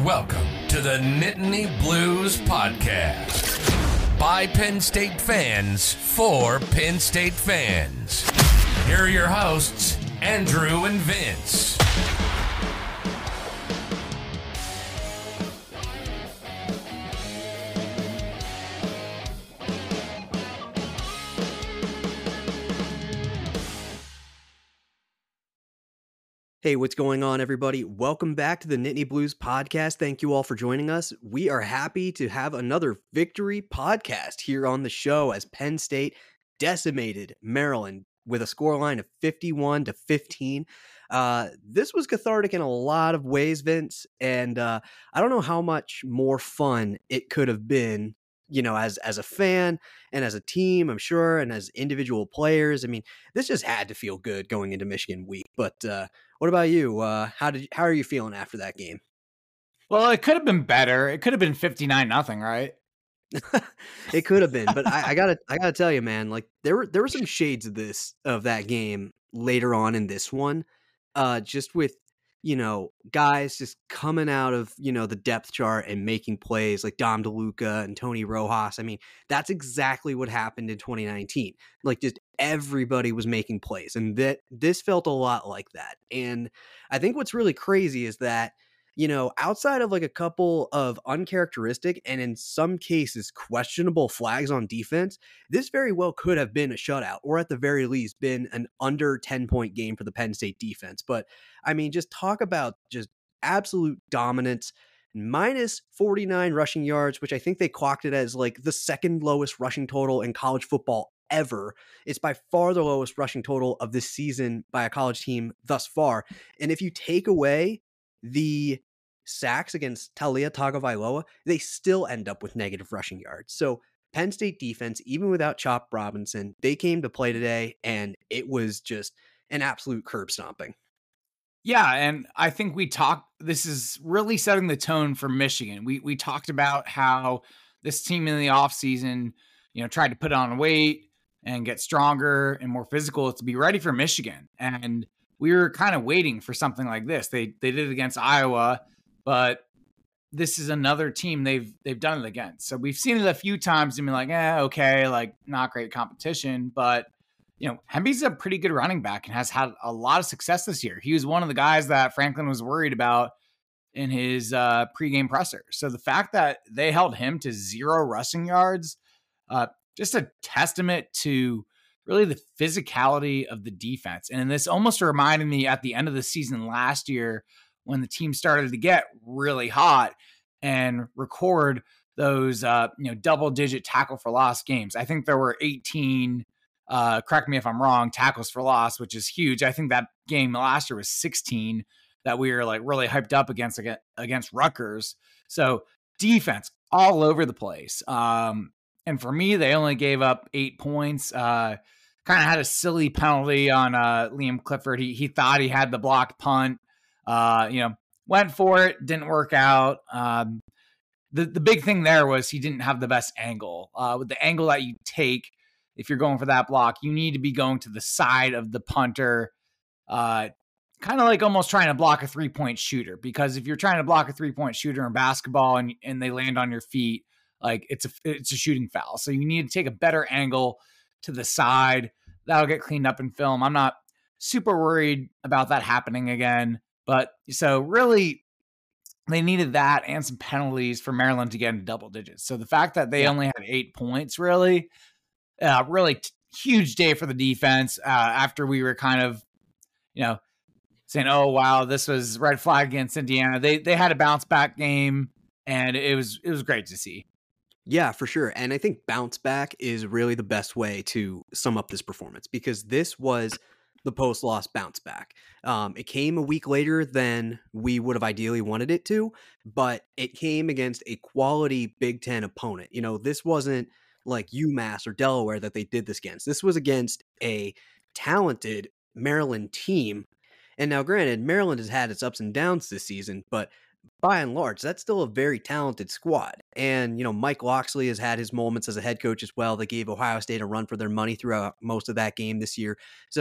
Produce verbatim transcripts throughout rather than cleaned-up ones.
Welcome to the Nittany Blues Podcast. By Penn State fans, for Penn State fans. Here are your hosts, Andrew and Vince. Hey, what's going on, everybody? Welcome back to the Nittany Blues Podcast. Thank you all for joining us. We are happy to have another victory podcast here on the show as Penn State decimated Maryland with a scoreline of fifty-one to fifteen. Uh, this was cathartic in a lot of ways, Vince, and uh, I don't know how much more fun it could have been, you know, as as a fan and as a team, I'm sure, and as individual players. I mean, this just had to feel good going into Michigan week. But uh, what about you? Uh, how did how are you feeling after that game? Well, it could have been better. It could have been fifty-nine nothing, right? It could have been, but I, I gotta I gotta tell you, man, like there were there were some shades of this of that game later on in this one, uh, just with, you know, guys just coming out of, you know, the depth chart and making plays like Dom DeLuca and Tony Rojas. I mean, that's exactly what happened in twenty nineteen. Like, just everybody was making plays, and that this felt a lot like that. And I think what's really crazy is that, you know, outside of like a couple of uncharacteristic and in some cases questionable flags on defense, this very well could have been a shutout, or at the very least been an under ten point game for the Penn State defense. But I mean, just talk about just absolute dominance. Minus forty-nine rushing yards, which I think they clocked it as like the second lowest rushing total in college football ever. It's by far the lowest rushing total of this season by a college team thus far. And if you take away the sacks against Taulia Tagovailoa, they still end up with negative rushing yards. So Penn State defense, even without Chop Robinson, they came to play today, and it was just an absolute curb stomping. Yeah, and I think we talked, this is really setting the tone for Michigan. We we talked about how this team in the offseason, you know, tried to put on weight and get stronger and more physical to be ready for Michigan. And we were kind of waiting for something like this. They they did it against Iowa, but this is another team they've they've done it against. So we've seen it a few times and been like, eh, okay, like not great competition. But, you know, Hemby's a pretty good running back and has had a lot of success this year. He was one of the guys that Franklin was worried about in his uh, pregame presser. So the fact that they held him to zero rushing yards, uh, just a testament to really the physicality of the defense. And this almost reminded me at the end of the season last year when the team started to get really hot and record those, uh, you know, double digit tackle for loss games. I think there were eighteen, uh, correct me if I'm wrong, tackles for loss, which is huge. I think that game last year was sixteen that we were like really hyped up against, against Rutgers. So defense all over the place. Um, And for me, they only gave up eight points. Uh, kind of had a silly penalty on uh, Liam Clifford. He he thought he had the blocked punt. Uh, you know, went for it, didn't work out. Um, the the big thing there was he didn't have the best angle. Uh, with the angle that you take, if you're going for that block, you need to be going to the side of the punter. Uh, kind of like almost trying to block a three point shooter, because if you're trying to block a three point shooter in basketball and and they land on your feet, like it's a it's a shooting foul. So you need to take a better angle to the side. That'll get cleaned up in film. I'm not super worried about that happening again. But so really they needed that and some penalties for Maryland to get into double digits. So the fact that they yeah. only had eight points, really, uh, really t- huge day for the defense uh, after we were kind of, you know, saying, oh, wow, this was red flag against Indiana. They they had a bounce back game, and it was it was great to see. Yeah, for sure. And I think bounce back is really the best way to sum up this performance, because this was the post-loss bounce back. Um, it came a week later than we would have ideally wanted it to, but it came against a quality Big Ten opponent. You know, this wasn't like UMass or Delaware that they did this against. This was against a talented Maryland team. And now, granted, Maryland has had its ups and downs this season, but by and large, that's still a very talented squad. And, you know, Mike Locksley has had his moments as a head coach as well. They gave Ohio State a run for their money throughout most of that game this year. So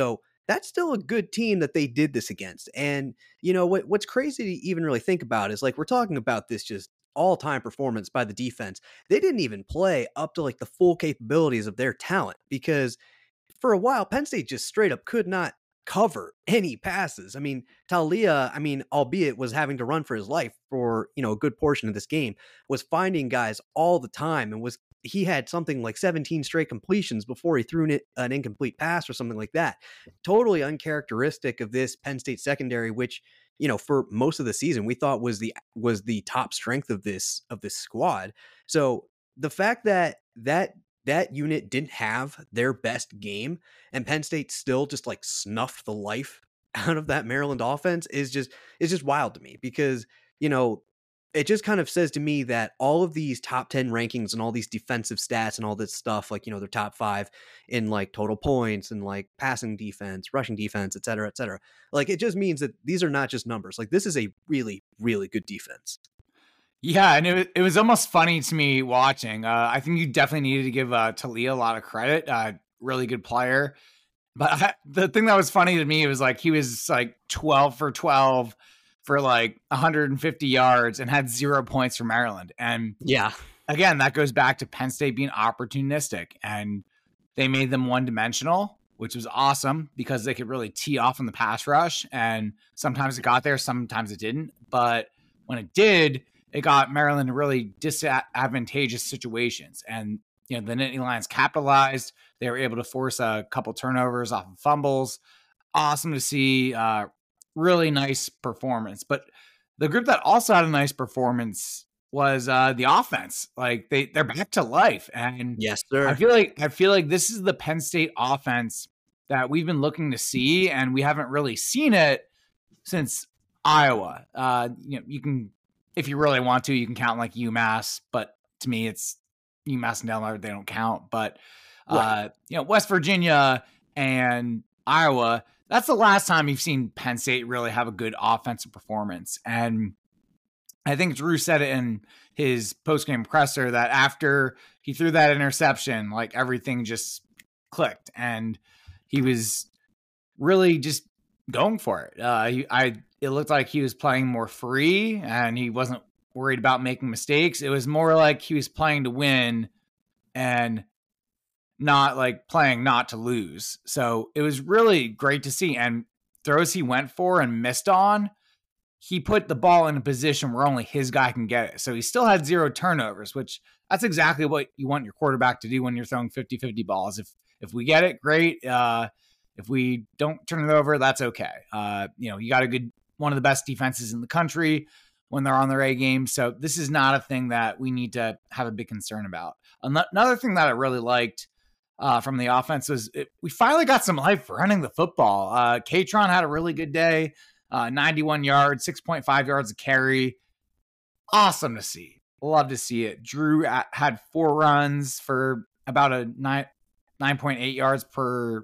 that's still a good team that they did this against. And you know what what's crazy to even really think about is like we're talking about this just all-time performance by the defense. They didn't even play up to like the full capabilities of their talent because for a while Penn State just straight up could not cover any passes. I mean, Talia, I mean, albeit was having to run for his life for, you know, a good portion of this game, was finding guys all the time and was he had something like seventeen straight completions before he threw an incomplete pass or something like that. Totally uncharacteristic of this Penn State secondary, which, you know, for most of the season we thought was the was the top strength of this of this squad. So the fact that that that unit didn't have their best game and Penn State still just like snuffed the life out of that Maryland offense is just is just wild to me because, you know, it just kind of says to me that all of these top ten rankings and all these defensive stats and all this stuff, like, you know, they're top five in like total points and like passing defense, rushing defense, et cetera, et cetera. Like, it just means that these are not just numbers. Like, this is a really, really good defense. Yeah, and it, it was almost funny to me watching. Uh, I think you definitely needed to give uh, Talia a lot of credit. Uh, really good player. But I, the thing that was funny to me was like he was like twelve for twelve for like one hundred fifty yards and had zero points for Maryland. And yeah, again, that goes back to Penn State being opportunistic. And they made them one-dimensional, which was awesome because they could really tee off on the pass rush. And sometimes it got there, sometimes it didn't. But when it did, it got Maryland in really disadvantageous situations. And, you know, the Nittany Lions capitalized. They were able to force a couple turnovers off of fumbles. Awesome to see. Uh, really nice performance. But the group that also had a nice performance was uh, the offense. Like they, they're back to life. And yes, sir. I feel like, I feel like this is the Penn State offense that we've been looking to see. And we haven't really seen it since Iowa. Uh, you know, you can, if you really want to, you can count like UMass, but to me, it's UMass and Delaware. They don't count, but uh, right. you know, West Virginia and Iowa, that's the last time you've seen Penn State really have a good offensive performance. And I think Drew said it in his post-game presser that after he threw that interception, like everything just clicked and he was really just going for it. Uh, he, I, it looked like he was playing more free and he wasn't worried about making mistakes. It was more like he was playing to win and not like playing not to lose. So it was really great to see. And throws he went for and missed on, he put the ball in a position where only his guy can get it. So he still had zero turnovers, which that's exactly what you want your quarterback to do when you're throwing fifty-fifty balls. If, if we get it, great. Uh, if we don't turn it over, that's okay. Uh, you know, you got a good, one of the best defenses in the country when they're on their A game. So this is not a thing that we need to have a big concern about. Another thing that I really liked uh, from the offense was it, we finally got some life running the football. Uh, Katron had a really good day, uh, ninety-one yards, six point five yards a carry. Awesome to see. Love to see it. Drew had four runs for about a nine, nine point eight yards per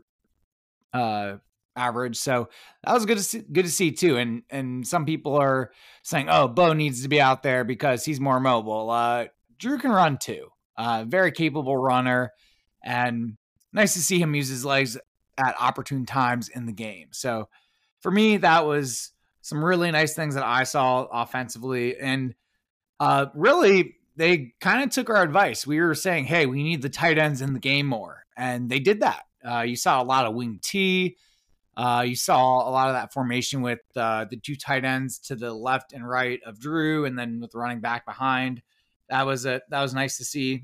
uh, average. So that was good to see, good to see too. And, and some people are saying, oh, Bo needs to be out there because he's more mobile. Uh, Drew can run too. Uh, very capable runner and nice to see him use his legs at opportune times in the game. So for me, that was some really nice things that I saw offensively. And uh, really, they kind of took our advice. We were saying, hey, we need the tight ends in the game more. And they did that. Uh, you saw a lot of wing T. Uh, you saw a lot of that formation with uh, the two tight ends to the left and right of Drew, and then with the running back behind. That was a that was nice to see.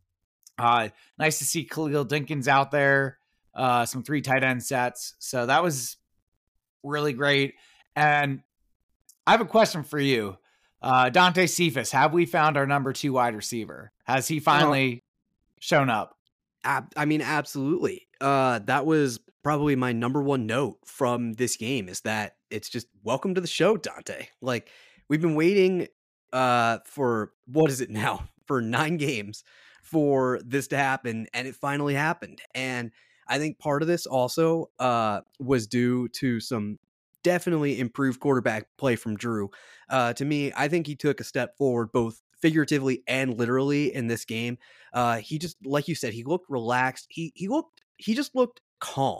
Uh, nice to see Khalil Dinkins out there. Uh, some three tight end sets. So that was really great. And I have a question for you, uh, Dante Cephas. Have we found our number two wide receiver? Has he finally oh, shown up? Ab- I mean, absolutely. Uh, that was probably my number one note from this game is that it's just welcome to the show, Dante. Like we've been waiting uh, for what is it now for nine games for this to happen. And it finally happened. And I think part of this also uh, was due to some definitely improved quarterback play from Drew. Uh, to me, I think he took a step forward, both figuratively and literally in this game. Uh, he just, like you said, he looked relaxed. He, he looked, he just looked calm.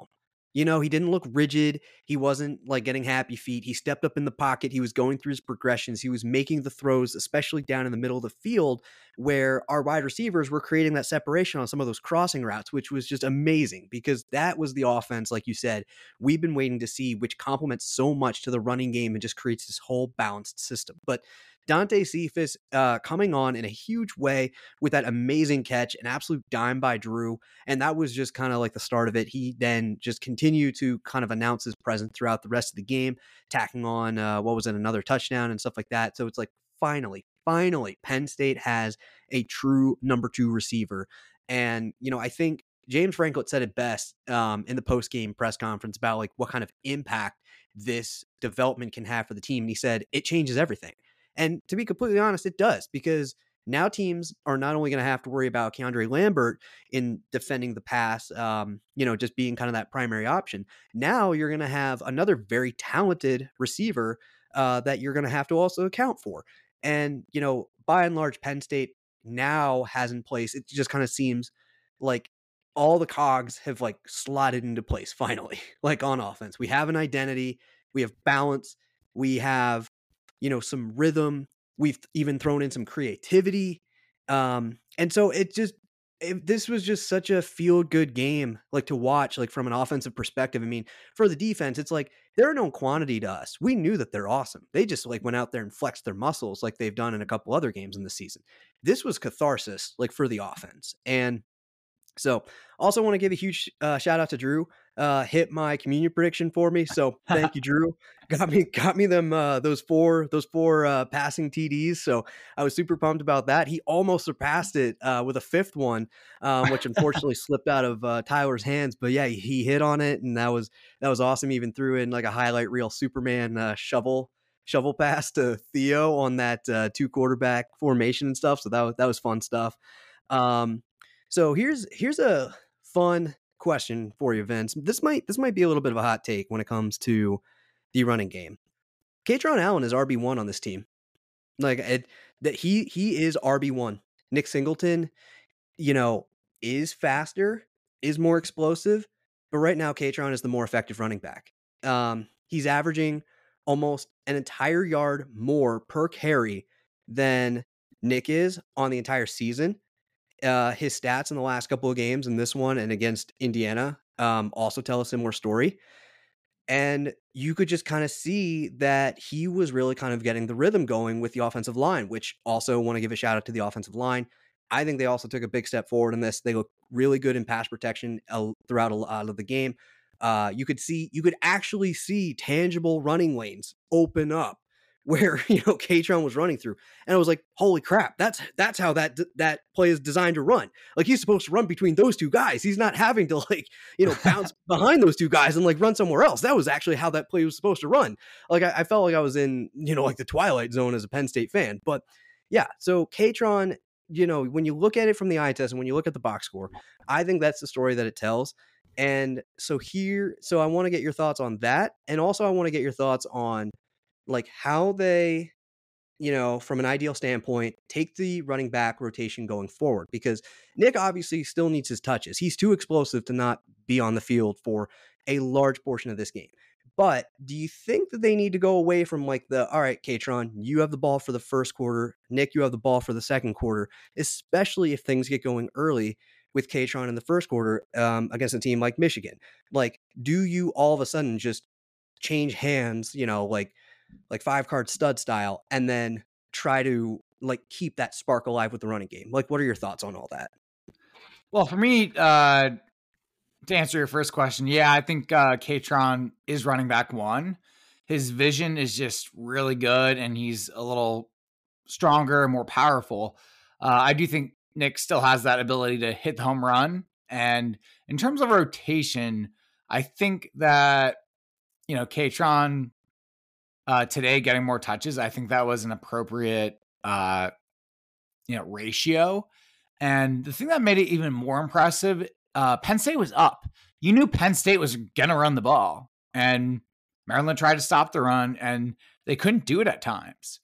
You know, he didn't look rigid. He wasn't like getting happy feet. He stepped up in the pocket. He was going through his progressions. He was making the throws, especially down in the middle of the field where our wide receivers were creating that separation on some of those crossing routes, which was just amazing because that was the offense, like you said, we've been waiting to see, which complements so much to the running game and just creates this whole balanced system. But Dante Cephas uh, coming on in a huge way with that amazing catch, an absolute dime by Drew. And that was just kind of like the start of it. He then just continued to kind of announce his presence throughout the rest of the game, tacking on, uh, what was it, another touchdown and stuff like that. So it's like, finally, finally, Penn State has a true number two receiver. And, you know, I think James Franklin said it best um, in the post-game press conference about like what kind of impact this development can have for the team. And he said, it changes everything. And to be completely honest, it does, because now teams are not only going to have to worry about Keandre Lambert in defending the pass, um, you know, just being kind of that primary option. Now you're going to have another very talented receiver uh, that you're going to have to also account for. And, you know, by and large, Penn State now has in place, it just kind of seems like all the cogs have like slotted into place finally, like on offense. We have an identity, we have balance, we have, you know, some rhythm. We've even thrown in some creativity. Um, and so it just, it, this was just such a feel good game, like to watch, like from an offensive perspective. I mean, for the defense, it's like, they're a known quantity to us. We knew that they're awesome. They just like went out there and flexed their muscles like they've done in a couple other games in the season. This was catharsis, like for the offense. And so also want to give a huge uh, shout out to Drew, uh, hit my communion prediction for me. So thank you, Drew. Got me, got me them, uh, those four, those four uh, passing T Ds. So I was super pumped about that. He almost surpassed it uh, with a fifth one, um, which unfortunately slipped out of uh, Tyler's hands. But yeah, he, he hit on it, and that was that was awesome. He even threw in like a highlight reel Superman uh, shovel shovel pass to Theo on that uh, two quarterback formation and stuff. So that was that was fun stuff. Um, So here's here's a fun question for you, Vince. This might this might be a little bit of a hot take when it comes to the running game. Katron Allen is R B one on this team. Like it, that he he is R B one. Nick Singleton, you know, is faster, is more explosive, but right now Katron is the more effective running back. Um, he's averaging almost an entire yard more per carry than Nick is on the entire season. Uh, his stats in the last couple of games, and this one and against Indiana, um, also tell a similar story. And you could just kind of see that he was really kind of getting the rhythm going with the offensive line, which also want to give a shout out to the offensive line. I think they also took a big step forward in this. They look really good in pass protection uh, throughout a lot of the game. Uh, you could see, you could actually see tangible running lanes open up where, you know, Katron was running through. And I was like, holy crap, that's that's how that that play is designed to run. Like, he's supposed to run between those two guys. He's not having to, like, you know, bounce behind those two guys and like run somewhere else. That was actually how that play was supposed to run. Like, I, I felt like I was in, you know, like the Twilight Zone as a Penn State fan. But yeah, so Katron, you know, when you look at it from the eye test and when you look at the box score, I think that's the story that it tells. And so here, so I want to get your thoughts on that. And also I want to get your thoughts on like how they, you know, from an ideal standpoint, take the running back rotation going forward, because Nick obviously still needs his touches. He's too explosive to not be on the field for a large portion of this game. But do you think that they need to go away from like the, all right, Katron, you have the ball for the first quarter. Nick, you have the ball for the second quarter, especially if things get going early with Katron in the first quarter um, against a team like Michigan? Like, do you all of a sudden just change hands, you know, like, like five card stud style, and then try to like keep that spark alive with the running game? Like, what are your thoughts on all that? Well, for me, uh, to answer your first question, yeah, I think uh, Katron is running back one. His vision is just really good, and he's a little stronger and more powerful. Uh, I do think Nick still has that ability to hit the home run. And in terms of rotation, I think that, you know, Katron Uh, today getting more touches, I think that was an appropriate, uh, you know, ratio. And the thing that made it even more impressive, uh, Penn State was up. You knew Penn State was going to run the ball, and Maryland tried to stop the run, and they couldn't do it at times.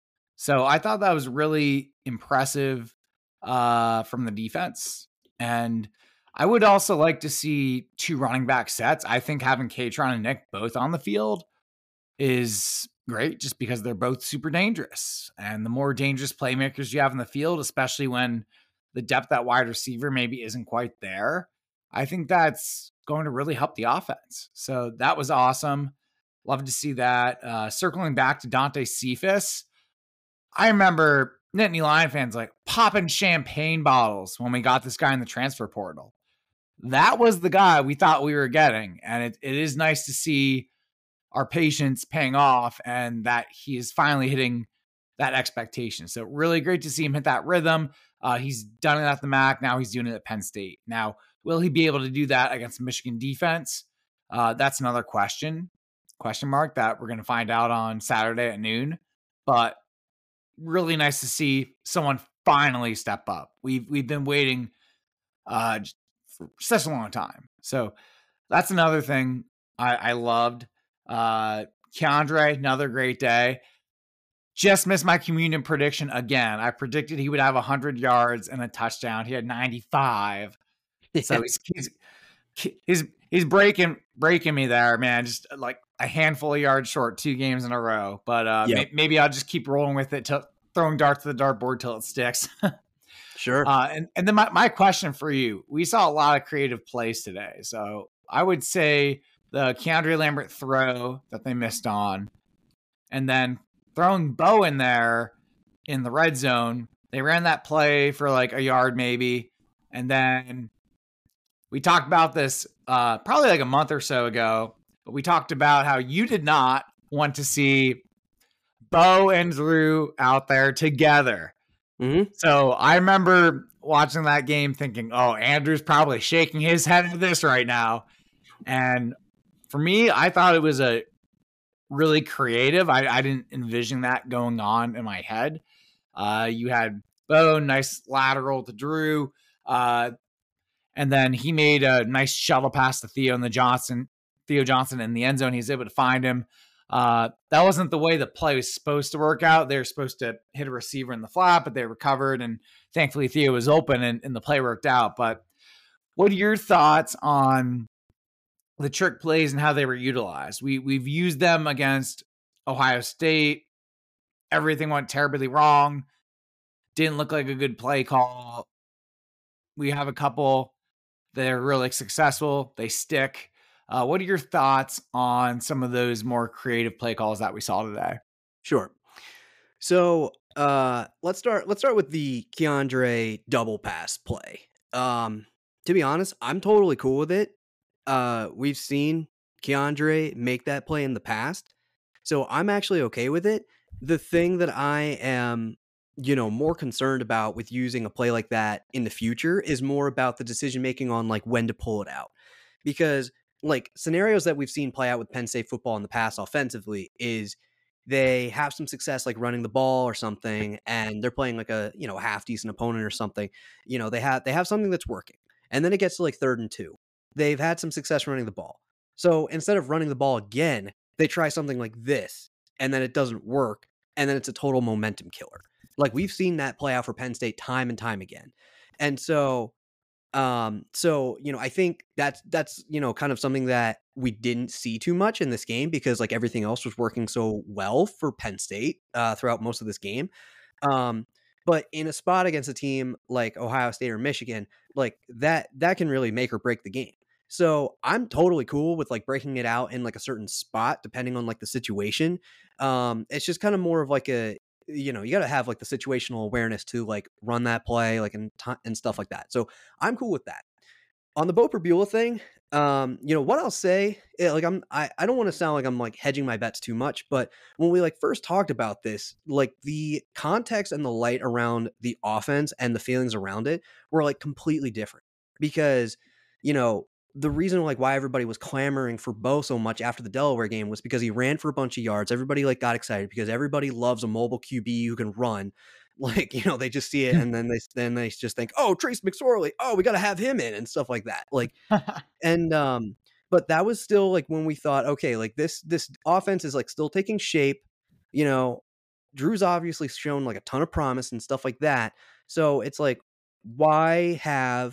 So I thought that was really impressive uh, from the defense. And I would also like to see two running back sets. I think having Katron and Nick both on the field is great just because they're both super dangerous. And the more dangerous playmakers you have in the field, especially when the depth at wide receiver maybe isn't quite there, I think that's going to really help the offense. So that was awesome. Love to see that. Uh, circling back to Dante Cephas, I remember Nittany Lion fans like popping champagne bottles when we got this guy in the transfer portal. That was the guy we thought we were getting. And it, it is nice to see our patience paying off and that he is finally hitting that expectation. So really great to see him hit that rhythm. Uh, he's done it at the M A C. Now he's doing it at Penn State. Now, will he be able to do that against Michigan defense? Uh, that's another question, question mark that we're going to find out on Saturday at noon. But really nice to see someone finally step up. We've, we've been waiting uh, for such a long time. So that's another thing I, I loved. Uh, Keandre, another great day. Just missed my communion prediction again. I predicted he would have one hundred yards and a touchdown. He had ninety-five. Yeah. So he's, he's he's he's breaking breaking me there, man. Just like a handful of yards short, two games in a row. But uh, yep. may, maybe I'll just keep rolling with it, till throwing darts to the dartboard till it sticks. Sure. Uh, and and then my my question for you: we saw a lot of creative plays today, so I would say the Keandre Lambert throw that they missed on, and then throwing Bo in there in the red zone. They ran that play for like a yard maybe. And then we talked about this uh, probably like a month or so ago, but we talked about how you did not want to see Bo and Drew out there together. Mm-hmm. So I remember watching that game thinking, oh, Andrew's probably shaking his head at this right now. And for me, I thought it was a really creative. I, I didn't envision that going on in my head. Uh, you had Bo, nice lateral to Drew. Uh, and then he made a nice shuttle pass to Theo and the Johnson, Theo Johnson in the end zone. He's able to find him. Uh, that wasn't the way the play was supposed to work out. They were supposed to hit a receiver in the flat, but they recovered. And thankfully Theo was open and, and the play worked out. But what are your thoughts on the trick plays and how they were utilized? We we've used them against Ohio State. Everything went terribly wrong. Didn't look like a good play call. We have a couple that are really successful. They stick. Uh, what are your thoughts on some of those more creative play calls that we saw today? Sure. So uh, let's start. Let's start with the Keandre double pass play. Um, to be honest, I'm totally cool with it. Uh, we've seen Keandre make that play in the past, so I'm actually okay with it. The thing that I am, you know, more concerned about with using a play like that in the future is more about the decision making on like when to pull it out, because like scenarios that we've seen play out with Penn State football in the past offensively is they have some success like running the ball or something, and they're playing like a, you know, half decent opponent or something. You know, they have they have something that's working, and then it gets to like third and two. They've had some success running the ball. So instead of running the ball again, they try something like this, and then it doesn't work, and then it's a total momentum killer. Like we've seen that play out for Penn State time and time again. And so, um, so, you know, I think that's, that's, you know, kind of something that we didn't see too much in this game because like everything else was working so well for Penn State uh, throughout most of this game. Um, But in a spot against a team like Ohio State or Michigan, like that, that can really make or break the game. So I'm totally cool with like breaking it out in like a certain spot, depending on like the situation. Um, it's just kind of more of like a, you know, you got to have like the situational awareness to like run that play, like and, t- and stuff like that. So I'm cool with that. On the Bo Prabula thing, um, you know, what I'll say, eh, like I'm, I, I don't want to sound like I'm like hedging my bets too much, but when we like first talked about this, like the context and the light around the offense and the feelings around it were like completely different because, you know, the reason like why everybody was clamoring for Bo so much after the Delaware game was because he ran for a bunch of yards. Everybody like got excited because everybody loves a mobile Q B who can run. Like, you know, they just see it and then they then they just think, oh, Trace McSorley, oh, we got to have him in and stuff like that. Like, and um, but that was still like when we thought, okay, like this this offense is like still taking shape. You know, Drew's obviously shown like a ton of promise and stuff like that. So it's like, why have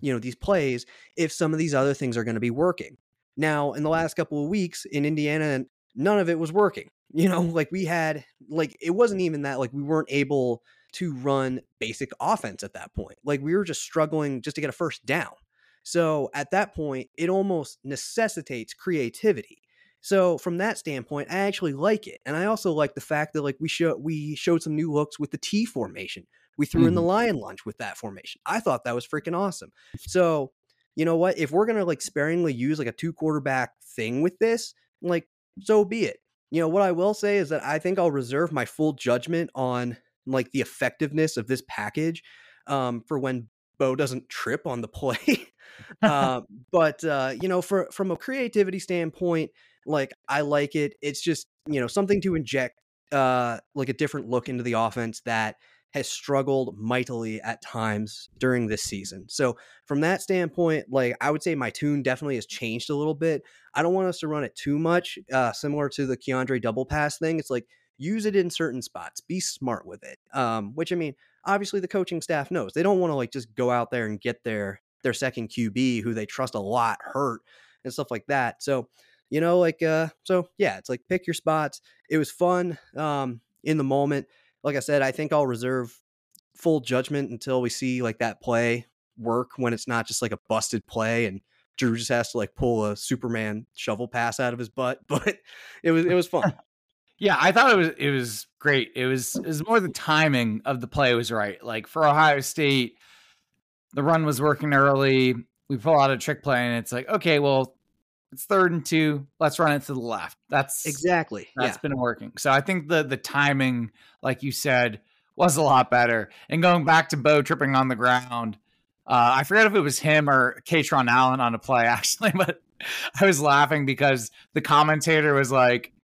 you know, these plays if some of these other things are going to be working. Now, in the last couple of weeks in Indiana, none of it was working. You know, like we had, like, it wasn't even that, like, we weren't able to run basic offense at that point. Like, we were just struggling just to get a first down. So at that point, it almost necessitates creativity. So from that standpoint, I actually like it. And I also like the fact that, like, we show we showed some new looks with the T formation. We threw mm-hmm. in the lion lunge with that formation. I thought that was freaking awesome. So, you know what? If we're going to, like, sparingly use like a two quarterback thing with this, like, so be it. You know, what I will say is that I think I'll reserve my full judgment on, like, the effectiveness of this package um, for when Bo doesn't trip on the play. uh, but, uh, you know, for from a creativity standpoint, like, I like it. It's just, you know, something to inject uh, like a different look into the offense that has struggled mightily at times during this season. So from that standpoint, like, I would say my tune definitely has changed a little bit. I don't want us to run it too much, uh, similar to the Keandre double pass thing. It's like, use it in certain spots, be smart with it. Um, which, I mean, obviously the coaching staff knows. They don't want to, like, just go out there and get their, their second Q B who they trust a lot hurt and stuff like that. So, you know, like, uh, so yeah, it's like, pick your spots. It was fun um, in the moment. Like I said, I think I'll reserve full judgment until we see, like, that play work, when it's not just like a busted play and Drew just has to, like, pull a Superman shovel pass out of his butt. But it was it was fun. Yeah, I thought it was it was great. It was it was more the timing of the play was right. Like, for Ohio State, the run was working early. We pull out a trick play and it's like, okay, well, it's third and two. Let's run it to the left. That's exactly that's yeah. been working. So I think the the timing, like you said, was a lot better. And going back to Bo tripping on the ground, uh, I forget if it was him or Kaytron Allen on a play actually, but I was laughing because the commentator was like,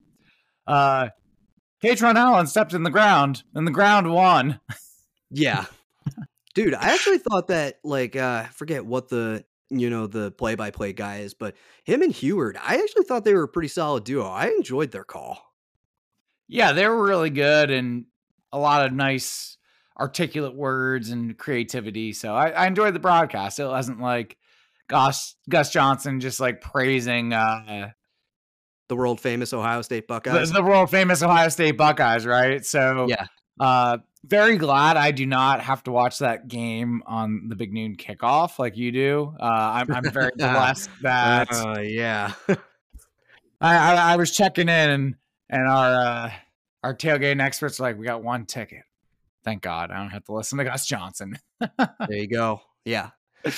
uh, Kaytron Allen stepped in the ground and the ground won. Yeah, dude, I actually thought that, like, uh, I forget what the, you know, the play-by-play guy is, but him and Heward, I actually thought they were a pretty solid duo. I enjoyed their call. Yeah, they were really good and a lot of nice articulate words and creativity. So I, I enjoyed the broadcast. It wasn't like Gus, Gus Johnson just, like, praising uh, the world famous Ohio State Buckeyes. The, the world famous Ohio State Buckeyes, right? So yeah. Uh, very glad I do not have to watch that game on the big noon kickoff like you do. Uh, I'm, I'm very blessed that. Uh, yeah. I, I I was checking in and and our uh, our tailgating experts were like, we got one ticket. Thank God I don't have to listen to Gus Johnson. There you go. Yeah.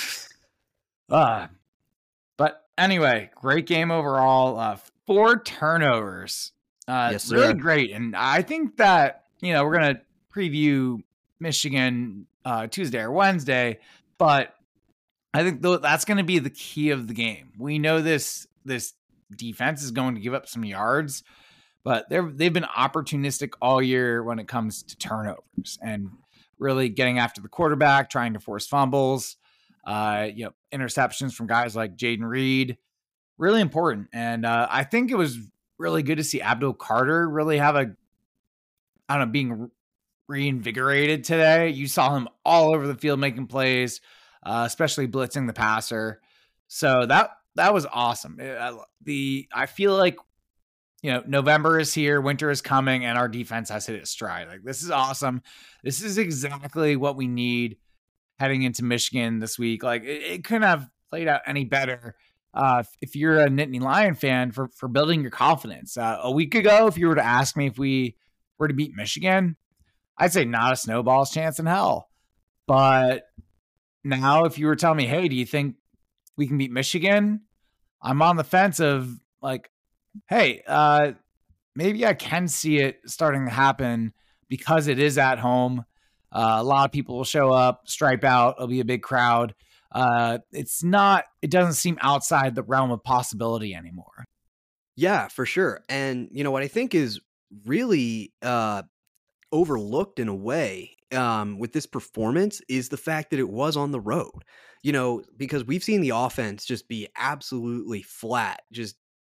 Uh, but anyway, great game overall. Uh, four turnovers. Uh, yes, really sir. great, and I think that. You know, we're going to preview Michigan uh, Tuesday or Wednesday, but I think th- that's going to be the key of the game. We know this this defense is going to give up some yards, but they're they've been opportunistic all year when it comes to turnovers and really getting after the quarterback, trying to force fumbles, uh, you know, interceptions from guys like Jaden Reed. Really important, and uh, I think it was really good to see Abdul Carter really have a I don't know, being reinvigorated today. You saw him all over the field making plays, uh, especially blitzing the passer. So that that was awesome. Uh, the I feel like, you know, November is here, winter is coming, and our defense has hit its stride. Like, this is awesome. This is exactly what we need heading into Michigan this week. Like, it, it couldn't have played out any better. Uh, if you're a Nittany Lion fan, for for building your confidence. Uh, a week ago, if you were to ask me if we were to beat Michigan, I'd say not a snowball's chance in hell. But now, if you were telling me, hey, do you think we can beat Michigan? I'm on the fence of, like, hey, uh, maybe I can see it starting to happen because it is at home. Uh, a lot of people will show up, stripe out. It'll be a big crowd. Uh, it's not, it doesn't seem outside the realm of possibility anymore. Yeah, for sure. And you know what I think is really uh, overlooked in a way um, with this performance is the fact that it was on the road, you know, because we've seen the offense just be absolutely flat, just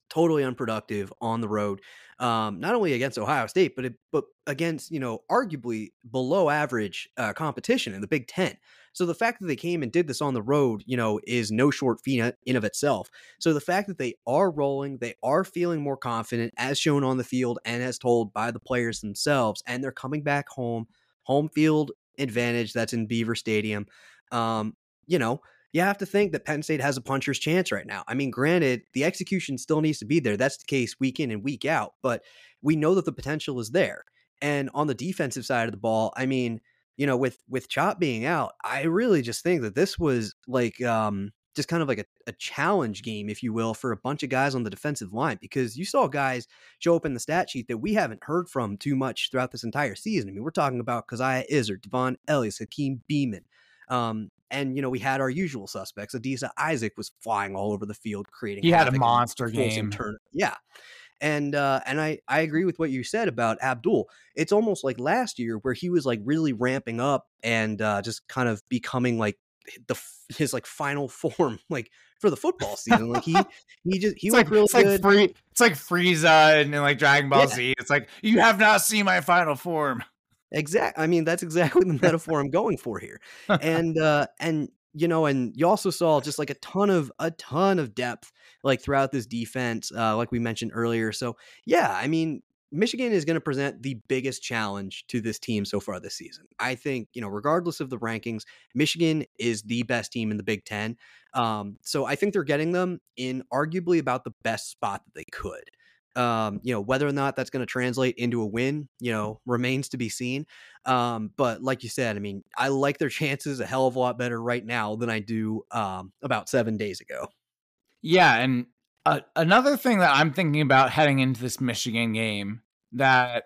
totally unproductive on the road. Um, not only against Ohio State, but it, but against, you know, arguably below average uh, competition in the Big Ten. So the fact that they came and did this on the road, you know, is no short feat in of itself. So the fact that they are rolling, they are feeling more confident as shown on the field and as told by the players themselves, and they're coming back home, home field advantage that's in Beaver Stadium. Um, you know, you have to think that Penn State has a puncher's chance right now. I mean, granted, the execution still needs to be there. That's the case week in and week out, but we know that the potential is there. And on the defensive side of the ball, I mean, you know, with with Chop being out, I really just think that this was like um, just kind of like a, a challenge game, if you will, for a bunch of guys on the defensive line, because you saw guys show up in the stat sheet that we haven't heard from too much throughout this entire season. I mean, we're talking about Keziah Izzard, Devon Ellis, Hakeem Beamon. Um, and, you know, we had our usual suspects. Adisa Isaac was flying all over the field, creating. He had a monster game. Turn- yeah. And uh, and I, I agree with what you said about Abdul. It's almost like last year where he was like really ramping up and uh, just kind of becoming like the his like final form like for the football season. Like he he just he it's was like, really it's good. Like free, it's like Frieza and, and like Dragon Ball Yeah. Z. It's like, you have not seen my final form. Exact. I mean, that's exactly the metaphor I'm going for here. And uh, and you know, and you also saw just like a ton of a ton of depth like throughout this defense, uh, like we mentioned earlier. So yeah, I mean, Michigan is going to present the biggest challenge to this team so far this season. I think, you know, regardless of the rankings, Michigan is the best team in the Big Ten. Um, so I think they're getting them in arguably about the best spot that they could. Um, you know, whether or not that's going to translate into a win, you know, remains to be seen. Um, but like you said, I mean, I like their chances a hell of a lot better right now than I do um, about seven days ago. Yeah. And uh, another thing that I'm thinking about heading into this Michigan game that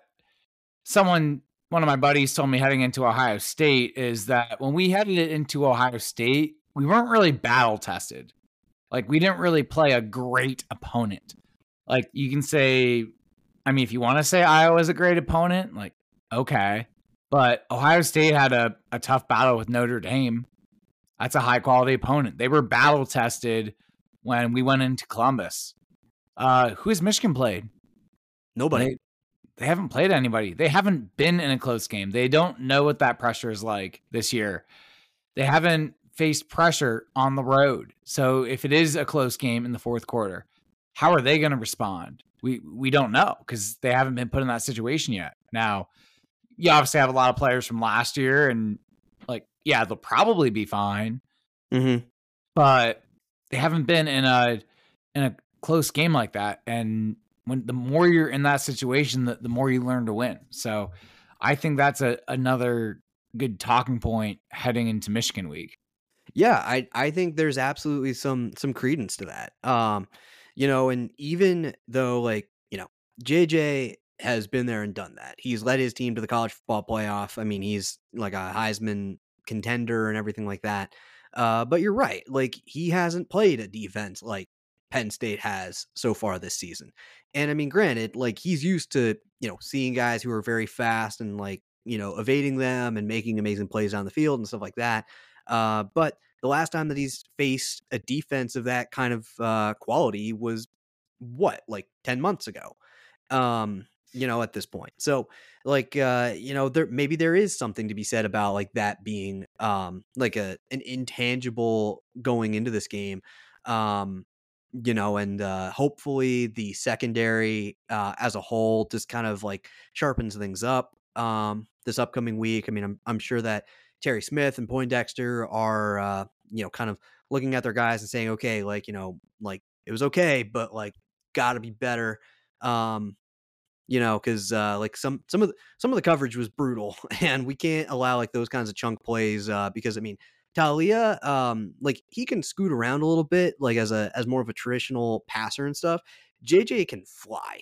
someone, one of my buddies told me heading into Ohio State is that when we headed into Ohio State, we weren't really battle tested. Like we didn't really play a great opponent. Like you can say, I mean, if you want to say Iowa's a great opponent, like, okay. But Ohio State had a, a tough battle with Notre Dame. That's a high quality opponent. They were battle tested when we went into Columbus. Uh, who has Michigan played? Nobody. They, they haven't played anybody. They haven't been in a close game. They don't know what that pressure is like this year. They haven't faced pressure on the road. So if it is a close game in the fourth quarter, how are they going to respond? We we don't know because they haven't been put in that situation yet. Now, you obviously have a lot of players from last year, and like, yeah, they'll probably be fine. Mm-hmm. But they haven't been in a in a close game like that. And when the more you're in that situation, the, the more you learn to win. So I think that's a another good talking point heading into Michigan week. Yeah, I I think there's absolutely some some credence to that. Um, you know, and even though like, you know, J J has been there and done that. He's led his team to the college football playoff. I mean, he's like a Heisman contender and everything like that. Uh, but you're right. Like he hasn't played a defense like Penn State has so far this season. And I mean, granted, like he's used to, you know, seeing guys who are very fast and like, you know, evading them and making amazing plays on the field and stuff like that. Uh, but the last time that he's faced a defense of that kind of uh, quality was what, like ten months ago, um, you know, at this point. So like, uh, you know, there, maybe there is something to be said about like that being um, like a, an intangible going into this game, um, you know, and uh, hopefully the secondary uh, as a whole just kind of like sharpens things up um, this upcoming week. I mean, I'm, I'm sure that Terry Smith and Poindexter are, uh, you know, kind of looking at their guys and saying, okay, like, you know, like it was okay, but like got to be better. Um, you know, cause, uh, like some, some of the, some of the coverage was brutal and we can't allow like those kinds of chunk plays, uh, because I mean, Talia, um, like he can scoot around a little bit, like as a, as more of a traditional passer and stuff. J J can fly.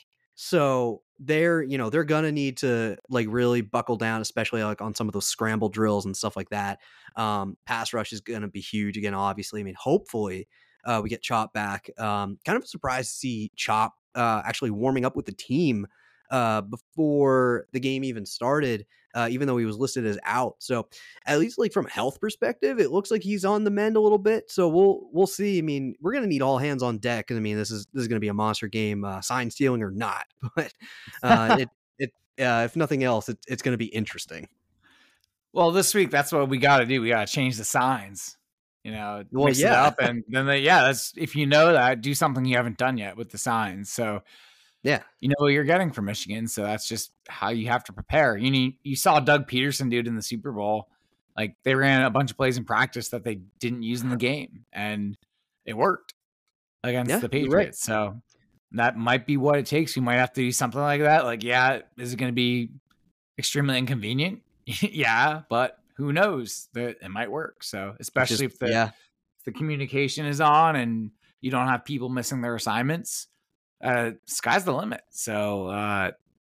So they're, you know, they're going to need to like really buckle down, especially like on some of those scramble drills and stuff like that. Um, pass rush is going to be huge again, obviously. I mean, hopefully uh, we get Chop back. Um, kind of surprised to see Chop uh, actually warming up with the team uh, before the game even started, uh, even though he was listed as out. So at least like from a health perspective, it looks like he's on the mend a little bit. So we'll we'll see. I mean, we're gonna need all hands on deck. I mean, this is this is gonna be a monster game, uh, sign stealing or not. But uh, it it uh, if nothing else, it, it's gonna be interesting. Well, this week that's what we got to do. We got to change the signs. You know, Well, mix it yeah. up, and then they, yeah, that's if you know that, do something you haven't done yet with the signs. So Yeah. you know what you're getting from Michigan. So that's just how you have to prepare. You need you saw Doug Peterson do it in the Super Bowl. Like they ran a bunch of plays in practice that they didn't use in the game, and it worked against Yeah, the you're Patriots. right. So that might be what it takes. You might have to do something like that. Like, yeah, is it going to be extremely inconvenient? Yeah, but who knows? That it might work. So especially Just- if the yeah. if the communication is on and you don't have people missing their assignments, uh, sky's the limit. So uh,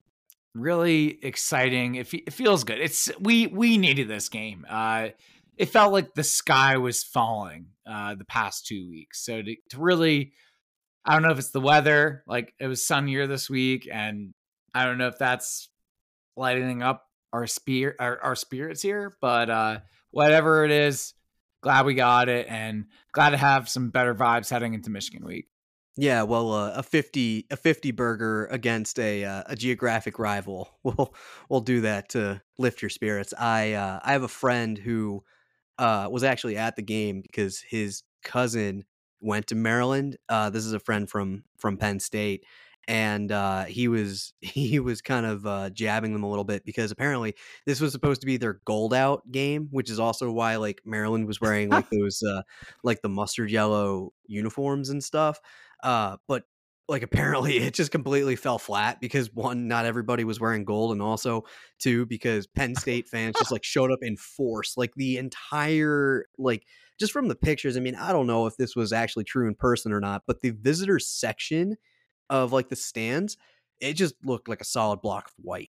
really exciting. It, fe- it feels good. It's we we needed this game. Uh, it felt like the sky was falling uh, the past two weeks. So to, to really, I don't know if it's the weather. Like it was sunnier this week, and I don't know if that's lighting up our spirit, our, our spirits here. But uh, whatever it is, glad we got it, and glad to have some better vibes heading into Michigan week. Yeah, well, uh, a fifty a fifty burger against a uh, a geographic rival will will do that to lift your spirits. I uh, I have a friend who uh, was actually at the game because his cousin went to Maryland. Uh, this is a friend from from Penn State, and uh, he was he was kind of uh, jabbing them a little bit because apparently this was supposed to be their gold out game, which is also why like Maryland was wearing like those uh, like the mustard yellow uniforms and stuff. Uh, but like apparently it just completely fell flat because one, not everybody was wearing gold, and also two, because Penn State fans just like showed up in force, like the entire like just from the pictures. I mean, I don't know if this was actually true in person or not, but the visitor section of like the stands, it just looked like a solid block of white.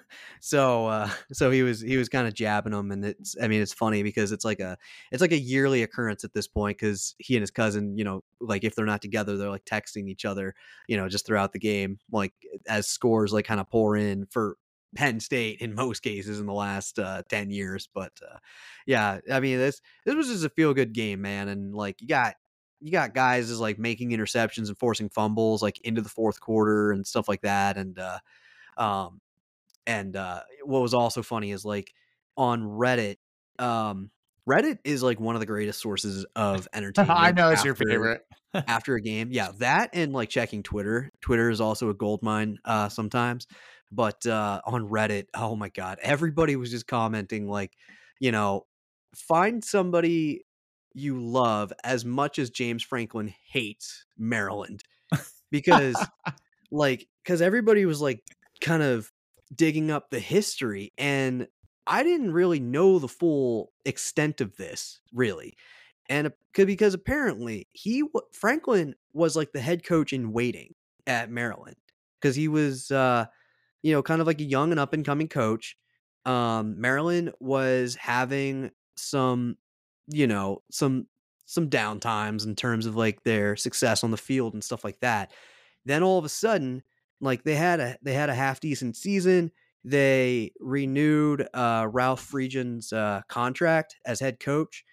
so uh so he was he was kind of jabbing them, and it's I mean it's funny because it's like a it's like a yearly occurrence at this point, because he and his cousin, you know, like if they're not together, they're like texting each other, you know, just throughout the game, like as scores like kind of pour in for Penn State in most cases in the last uh ten years. But uh yeah, I mean this this was just a feel good game, man. And like you got you got guys is like making interceptions and forcing fumbles like into the fourth quarter and stuff like that. And, uh, um, and, uh, what was also funny is like on Reddit, um, Reddit is like one of the greatest sources of entertainment. I know it's your after- favorite. after a game. Yeah. That and like checking Twitter. Twitter is also a gold mine, uh, sometimes, but, uh, on Reddit, oh my God, everybody was just commenting like, you know, find somebody you love as much as James Franklin hates Maryland, because like because everybody was like kind of digging up the history, and I didn't really know the full extent of this really. And uh, c- because apparently he wa- Franklin was like the head coach in waiting at Maryland, because he was uh you know kind of like a young and up and coming coach. um Maryland was having some you know some some downtimes in terms of like their success on the field and stuff like that. Then all of a sudden, like they had a they had a half decent season. They renewed uh Ralph Friedgen's uh contract as head coach.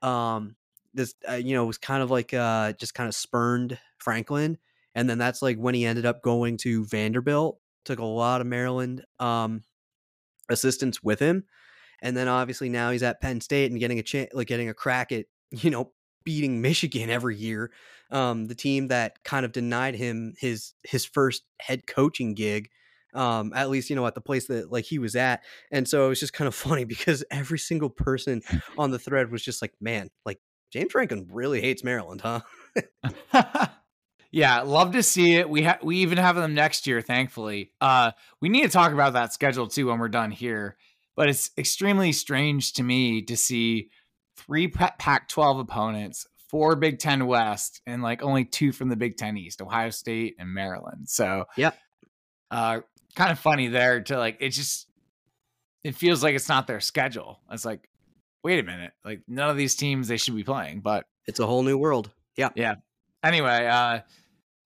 um this uh, you know was kind of like uh just kind of spurned Franklin, and then that's like when he ended up going to Vanderbilt. Took a lot of Maryland um assistants with him, and then obviously now he's at Penn State and getting a chance, like getting a crack at you know beating Michigan every year, um, the team that kind of denied him his his first head coaching gig, um, at least you know at the place that like he was at. And so it was just kind of funny because every single person on the thread was just like, man, like James Franklin really hates Maryland, huh? Yeah, love to see it. We ha- we even have them next year, thankfully. Uh, we need to talk about that schedule too when we're done here. But it's extremely strange to me to see three Pac twelve opponents, four Big Ten West, and like only two from the Big Ten East, Ohio State and Maryland. So Yep. uh, kind of funny there to like, it just, it feels like it's not their schedule. It's like, wait a minute, like none of these teams they should be playing, but It's a whole new world. Yeah. yeah. Anyway, uh,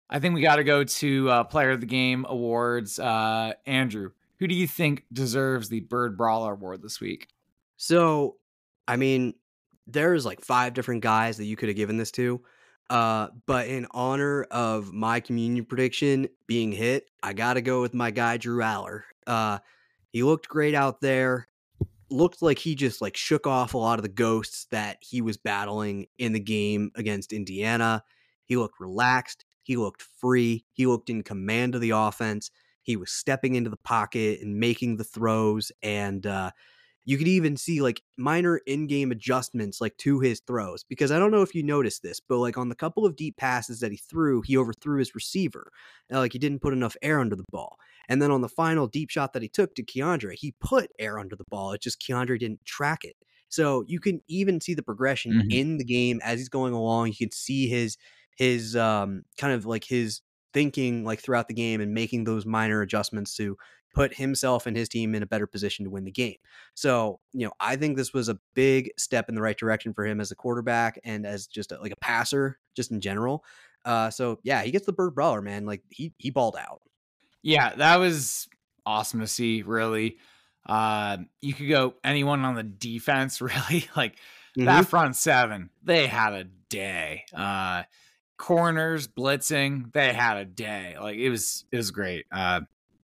I think we got to go to uh, Player of the Game awards. Uh, Andrew, who do you think deserves the Bird Brawler award this week? So, I mean, there's like five different guys that you could have given this to. Uh, but in honor of my communion prediction being hit, I got to go with my guy, Drew Aller. Uh, he looked great out there. Looked like he just like shook off a lot of the ghosts that he was battling in the game against Indiana. He looked relaxed. He looked free. He looked in command of the offense. He was stepping into the pocket and making the throws. And uh, you could even see like minor in-game adjustments like to his throws, because I don't know if you noticed this, but like on the couple of deep passes that he threw, he overthrew his receiver. Uh, like he didn't put enough air under the ball. And then on the final deep shot that he took to Keandre, he put air under the ball. It just Keandre didn't track it. So you can even see the progression mm-hmm. in the game as he's going along. You can see his his um kind of like his thinking like throughout the game and making those minor adjustments to put himself and his team in a better position to win the game. So, you know, I think this was a big step in the right direction for him as a quarterback and as just a, like a passer, just in general. Uh, so yeah, he gets the Bird Brawler, man. Like he he balled out. Yeah, that was awesome to see, really. Uh, you could go anyone on the defense, really. Like mm-hmm. that front seven, they had a day. Uh, corners, blitzing, they had a day. Like it was, it was great. Uh,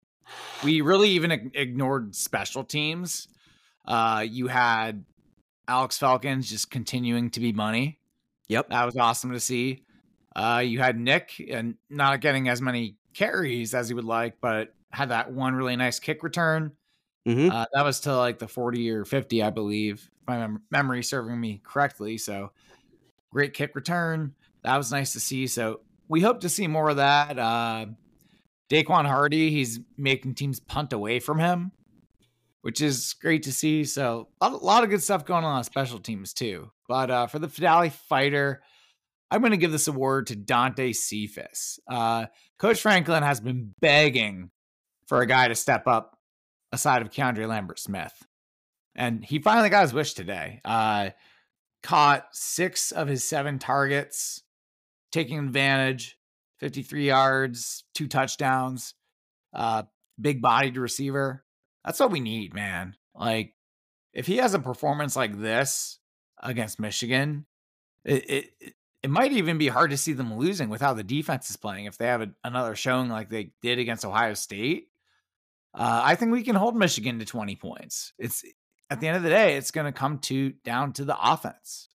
we really even ignored special teams. Uh, you had Alex Falcons just continuing to be money. Yep. That was awesome to see. Uh, you had Nick and not getting as many carries as he would like, but had that one really nice kick return. Mm-hmm. Uh, that was to like the forty or fifty, I believe, if my mem- memory serving me correctly. So great kick return. That was nice to see. So we hope to see more of that. Uh, Daquan Hardy, he's making teams punt away from him, which is great to see. So a lot, a lot of good stuff going on on special teams too. But uh, for the Fidelity Fighter, I'm going to give this award to Dante Cephas. Uh, Coach Franklin has been begging for a guy to step up aside of Keandre Lambert-Smith. And he finally got his wish today. Uh, caught six of his seven targets, taking advantage, fifty-three yards, two touchdowns, uh, big-bodied receiver. That's what we need, man. Like, if he has a performance like this against Michigan, it, it It might even be hard to see them losing with how the defense is playing if they have a, another showing like they did against Ohio State. Uh, I think we can hold Michigan to twenty points. It's at the end of the day, it's going to come to down to the offense,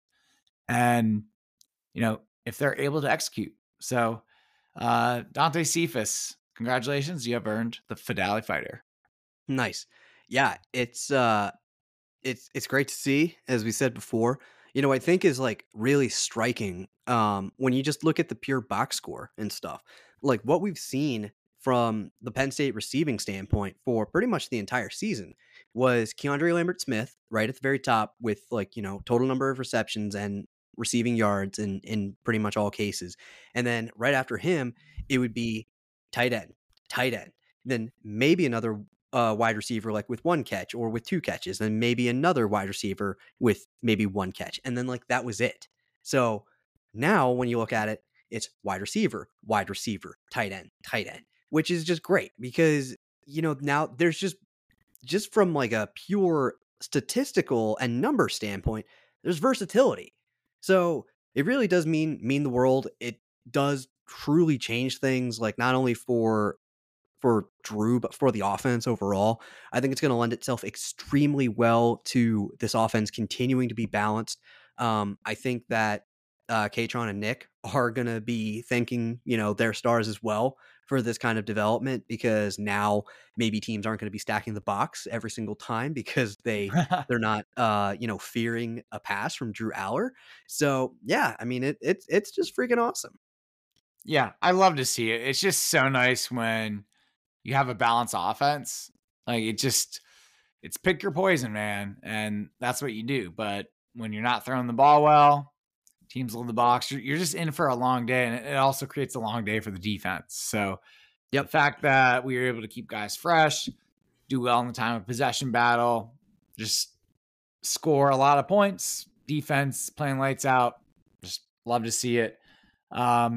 and you know if they're able to execute. So, uh, Dante Cephas, congratulations, you have earned the Fidelity Fighter. Nice, yeah, it's uh, it's it's great to see, as we said before. You know, I think is like really striking um, when you just look at the pure box score and stuff. Like what we've seen from the Penn State receiving standpoint for pretty much the entire season was Keandre Lambert-Smith right at the very top with like, you know, total number of receptions and receiving yards in, in pretty much all cases. And then right after him, it would be tight end, tight end, then maybe another Uh, wide receiver like with one catch or with two catches, and maybe another wide receiver with maybe one catch, and then like that was it. So now when you look at it, it's wide receiver, wide receiver, tight end, tight end, which is just great because you know now there's just just from like a pure statistical and number standpoint, there's versatility. So it really does mean mean the world. It does truly change things, like not only for for Drew, but for the offense overall. I think it's going to lend itself extremely well to this offense continuing to be balanced. Um, I think that uh, Katron and Nick are going to be thanking, you know, their stars as well for this kind of development, because now maybe teams aren't going to be stacking the box every single time because they, they're not, uh, you know, fearing a pass from Drew Aller. So yeah, I mean, it, it's, it's just freaking awesome. Yeah. I love to see it. It's just so nice when you have a balanced offense. Like it just, it's pick your poison, man. And that's what you do. But when you're not throwing the ball well, teams load the box, you're, you're just in for a long day. And it also creates a long day for the defense. So yep. The fact that we were able to keep guys fresh, do well in the time of possession battle, just score a lot of points, defense playing lights out. Just love to see it. Um,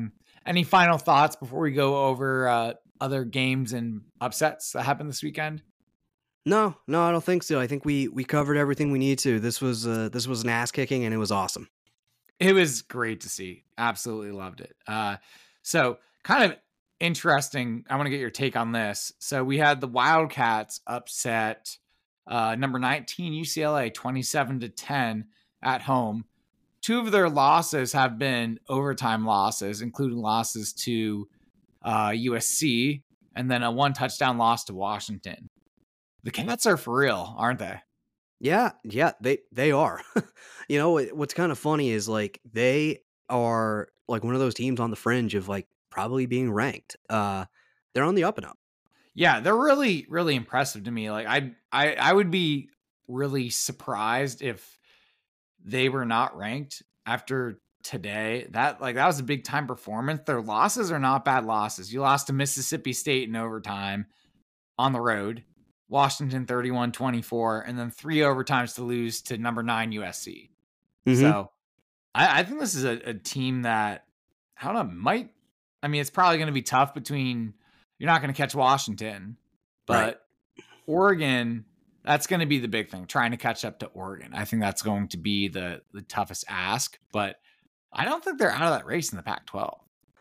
any final thoughts before we go over uh, other games and upsets that happened this weekend? No, no, I don't think so. I think we we covered everything we need to. This was uh, this was an ass kicking, and it was awesome. It was great to see. Absolutely loved it. Uh, so kind of interesting. I want to get your take on this. So we had the Wildcats upset uh, number nineteen U C L A twenty-seven to ten at home. Two of their losses have been overtime losses, including losses to uh, U S C and then a one touchdown loss to Washington. The Cats are for real, aren't they? Yeah, yeah, they they are. You know, what- what's kind of funny is like they are like one of those teams on the fringe of like probably being ranked. Uh, they're on the up and up. Yeah, they're really, really impressive to me. Like I, I, I would be really surprised if they were not ranked after today. That like that was a big time performance. Their losses are not bad losses. You lost to Mississippi State in overtime on the road, Washington thirty-one twenty-four, and then three overtimes to lose to number nine U S C. Mhm. So I, I think this is a, a team that I don't know, might I mean it's probably gonna be tough between you're not gonna catch Washington, but Right. Oregon, that's gonna be the big thing, trying to catch up to Oregon. I think that's going to be the the toughest ask, but I don't think they're out of that race in the Pac twelve.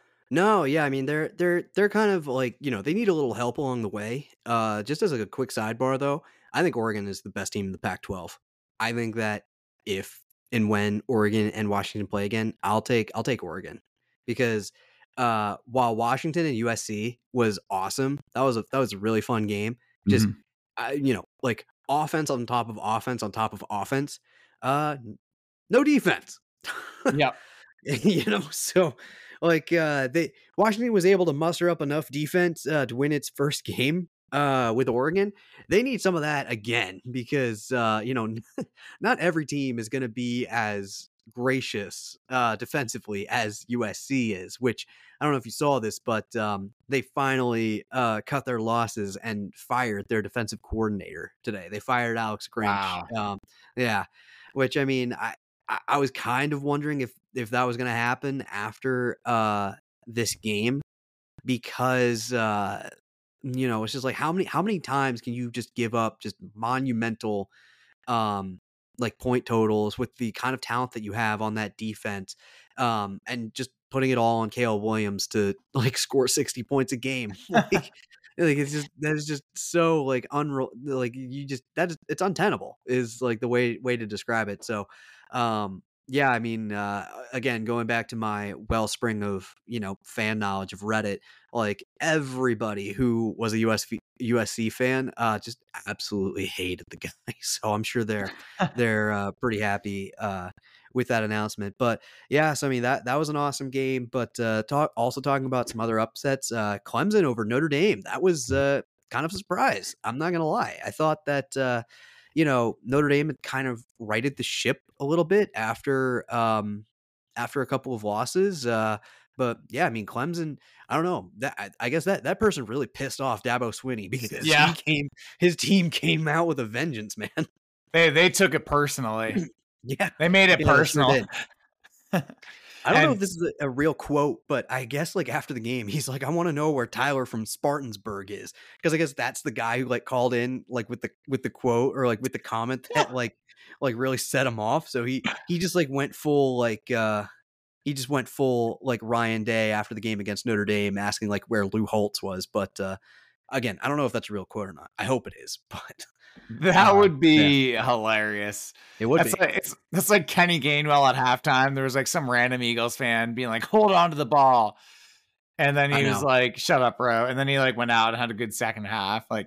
No, yeah, I mean they're they're they're kind of like, you know, they need a little help along the way. Uh just as like a quick sidebar though, I think Oregon is the best team in the Pac twelve. I think that if and when Oregon and Washington play again, I'll take I'll take Oregon. Because uh while Washington and U S C was awesome, that was a that was a really fun game. Just Mhm. I, you know, like offense on top of offense on top of offense. Uh no defense. Yep. You know, so like uh they Washington was able to muster up enough defense uh to win its first game uh with Oregon. They need some of that again because uh you know not every team is going to be as gracious uh defensively as U S C is, which I don't know if you saw this, but um they finally uh cut their losses and fired their defensive coordinator today. They fired Alex Grinch. Wow. Um yeah, which I mean I I I was kind of wondering if if that was going to happen after uh this game because uh you know, it's just like how many how many times can you just give up just monumental um like point totals with the kind of talent that you have on that defense, um and just putting it all on Caleb Williams to like score sixty points a game. like like it's just that is just so like unreal, like you just that is it's untenable is like the way way to describe it. So um yeah, I mean, uh, again, going back to my wellspring of, you know, fan knowledge of Reddit, like everybody who was a U S U S C fan, uh, just absolutely hated the guy. So I'm sure they're they're uh, pretty happy uh, with that announcement. But yeah, so I mean that that was an awesome game. But uh, talk also talking about some other upsets, uh, Clemson over Notre Dame. That was uh, kind of a surprise. I'm not gonna lie. I thought that. Uh, you know, Notre Dame had kind of righted the ship a little bit after um after a couple of losses. Uh but yeah, I mean Clemson, I don't know. That I, I guess that that person really pissed off Dabo Swinney because Yeah. he came his team came out with a vengeance, man. They they took it personally. Yeah. They made it Yeah, they sure personal. did. I don't know And- if this is a, a real quote, but I guess like after the game, he's like, I want to know where Tyler from Spartansburg is. Because I guess that's the guy who like called in like with the with the quote or like with the comment that like like really set him off. So he he just like went full like uh he just went full like Ryan Day after the game against Notre Dame asking like where Lou Holtz was. But uh again, I don't know if that's a real quote or not. I hope it is, but That Uh, would be hilarious. it would That's be. like it's that's like Kenny Gainwell at halftime. There was like some random Eagles fan being like, "Hold on to the ball," and then I he was know. like, "Shut up, bro." And then he like went out and had a good second half. Like,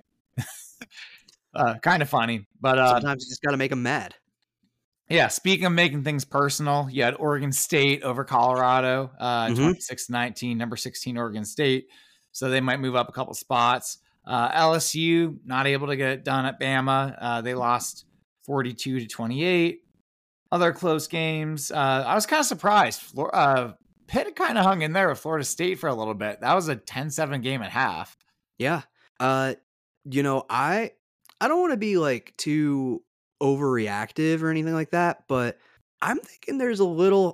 uh, kind of funny, but uh, Sometimes you just got to make them mad. yeah. Speaking of making things personal, you had Oregon State over Colorado, uh, Mhm. twenty-six nineteen, number sixteen Oregon State. So they might move up a couple spots. Uh, L S U not able to get it done at Bama. Uh, they lost forty-two to twenty-eight. Other close games. Uh, I was kind of surprised. Flor- uh, Pitt kind of hung in there with Florida State for a little bit. That was a ten seven game at half. Yeah. Uh, you know, I I don't want to be like too overreactive or anything like that, but I'm thinking there's a little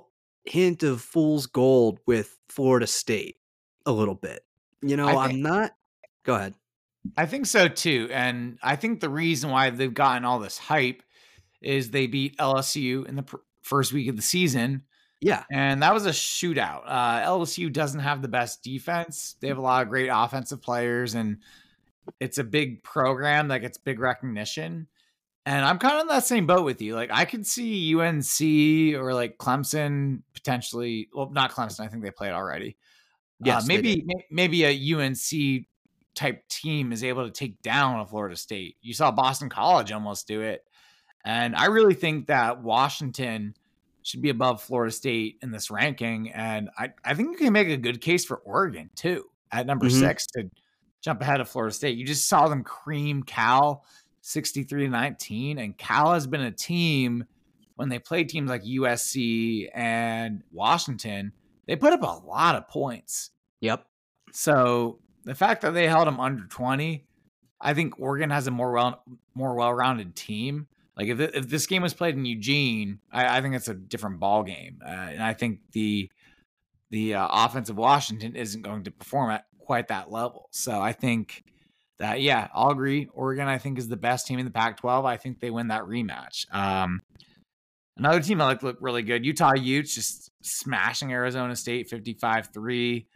hint of fool's gold with Florida State a little bit. You know, I I'm think not. Go ahead. I think so too, and I think the reason why they've gotten all this hype is they beat L S U in the pr- first week of the season, Yeah. and that was a shootout. Uh, L S U doesn't have the best defense. They have a lot of great offensive players, and it's a big program that gets big recognition. And I'm kind of in that same boat with you. Like, I could see U N C or like Clemson potentially. Well, not Clemson. I think they played already. Yes, uh, they maybe did. may- maybe a U N C type team is able to take down a Florida State. You saw Boston College almost do it. And I really think that Washington should be above Florida State in this ranking. And I, I think you can make a good case for Oregon too at number Mhm. six to jump ahead of Florida State. You just saw them cream Cal sixty-three to nineteen. And Cal has been a team when they play teams like U S C and Washington, they put up a lot of points. Yep. So the fact that they held them under twenty, I think Oregon has a more well more well-rounded team. Like if if this game was played in Eugene, I, I think it's a different ball game, uh, and I think the the uh, offense of Washington isn't going to perform at quite that level. So I think that yeah, I'll agree. Oregon, I think, is the best team in the Pac twelve. I think they win that rematch. Um, another team I like look really good. Utah Utes just smashing Arizona State fifty-five three.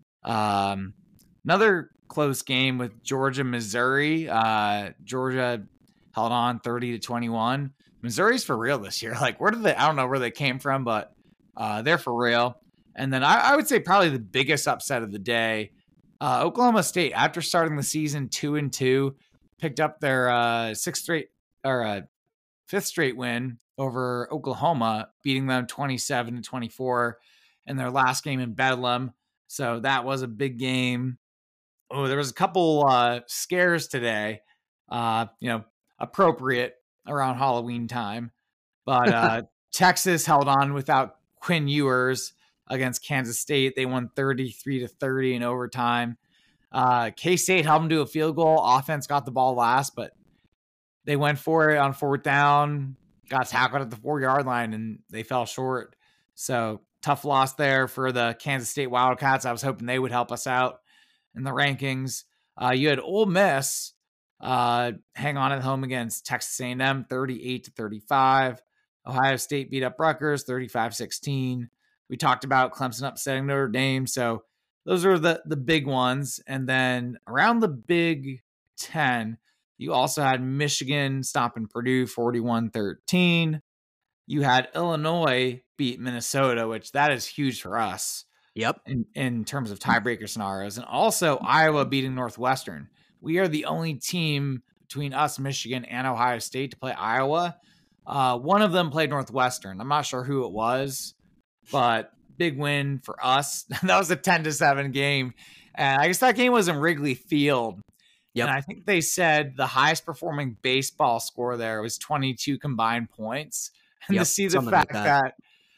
Um, another close game with Georgia, Missouri. Uh, Georgia held on thirty to twenty-one. Missouri's for real this year. Like, where did they, I don't know where they came from, but uh, they're for real. And then I, I would say probably the biggest upset of the day, uh, Oklahoma State, after starting the season two and two, picked up their uh, sixth straight or uh, fifth straight win over Oklahoma, beating them twenty-seven to twenty-four in their last game in Bedlam. So that was a big game. Oh, there was a couple uh, scares today, uh, you know, appropriate around Halloween time. But uh, Texas held on without Quinn Ewers against Kansas State. They won thirty-three to thirty in overtime. Uh, K-State held them to a field goal. Offense got the ball last, but they went for it on fourth down, got tackled at the four-yard line, and they fell short. So tough loss there for the Kansas State Wildcats. I was hoping they would help us out in the rankings. Uh, you had Ole Miss uh, hang on at home against Texas A and M, thirty-eight to thirty-five. Ohio State beat up Rutgers, thirty-five sixteen. We talked about Clemson upsetting Notre Dame. So those are the, the big ones. And then around the Big Ten, you also had Michigan stopping Purdue forty-one thirteen. You had Illinois beat Minnesota, which that is huge for us. Yep. In, in terms of tiebreaker scenarios. And also Iowa beating Northwestern. We are the only team between us, Michigan, and Ohio State to play Iowa. Uh, one of them played Northwestern. I'm not sure who it was, but big win for us. That was a ten to seven game. And I guess that game was in Wrigley Field. Yep. And I think they said the highest performing baseball score there was twenty-two combined points. And Yep, to see the something fact like that. that.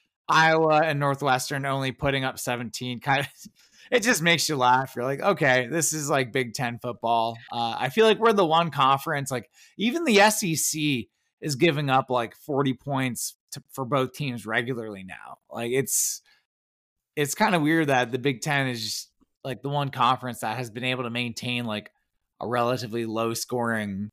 Iowa and Northwestern only putting up seventeen, kind of, it just makes you laugh. You're like, okay, this is like Big Ten football. Uh, I feel like we're the one conference, like even the S E C is giving up like forty points to, for both teams regularly now. Like it's, it's kind of weird that the Big Ten is just like the one conference that has been able to maintain like a relatively low scoring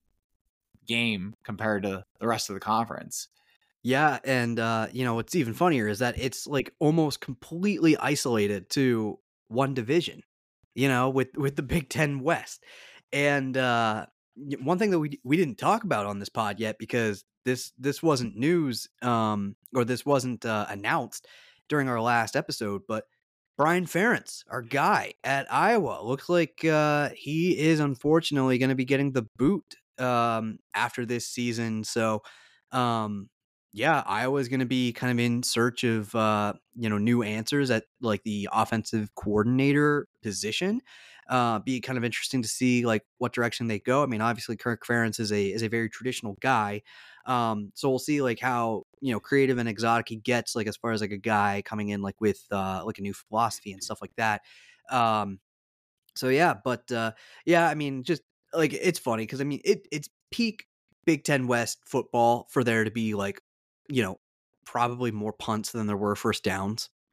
game compared to the rest of the conference. Yeah, and uh, you know what's even funnier is that it's like almost completely isolated to one division, you know, with with the Big Ten West. And uh, y- one thing that we we didn't talk about on this pod yet because this this wasn't news um, or this wasn't uh, announced during our last episode, but Brian Ferentz, our guy at Iowa, looks like uh, he is unfortunately going to be getting the boot um, after this season. So. Um, Yeah, Iowa's going to be kind of in search of, uh, you know, new answers at like the offensive coordinator position. Uh, be kind of interesting to see like what direction they go. I mean, obviously Kirk Ferentz is a is a very traditional guy, um, so we'll see like how you know creative and exotic he gets, like as far as like a guy coming in like with uh, like a new philosophy and stuff like that. Um, so yeah, but uh, yeah, I mean, just like it's funny because I mean it it's peak Big Ten West football for there to be like you know, probably more punts than there were first downs.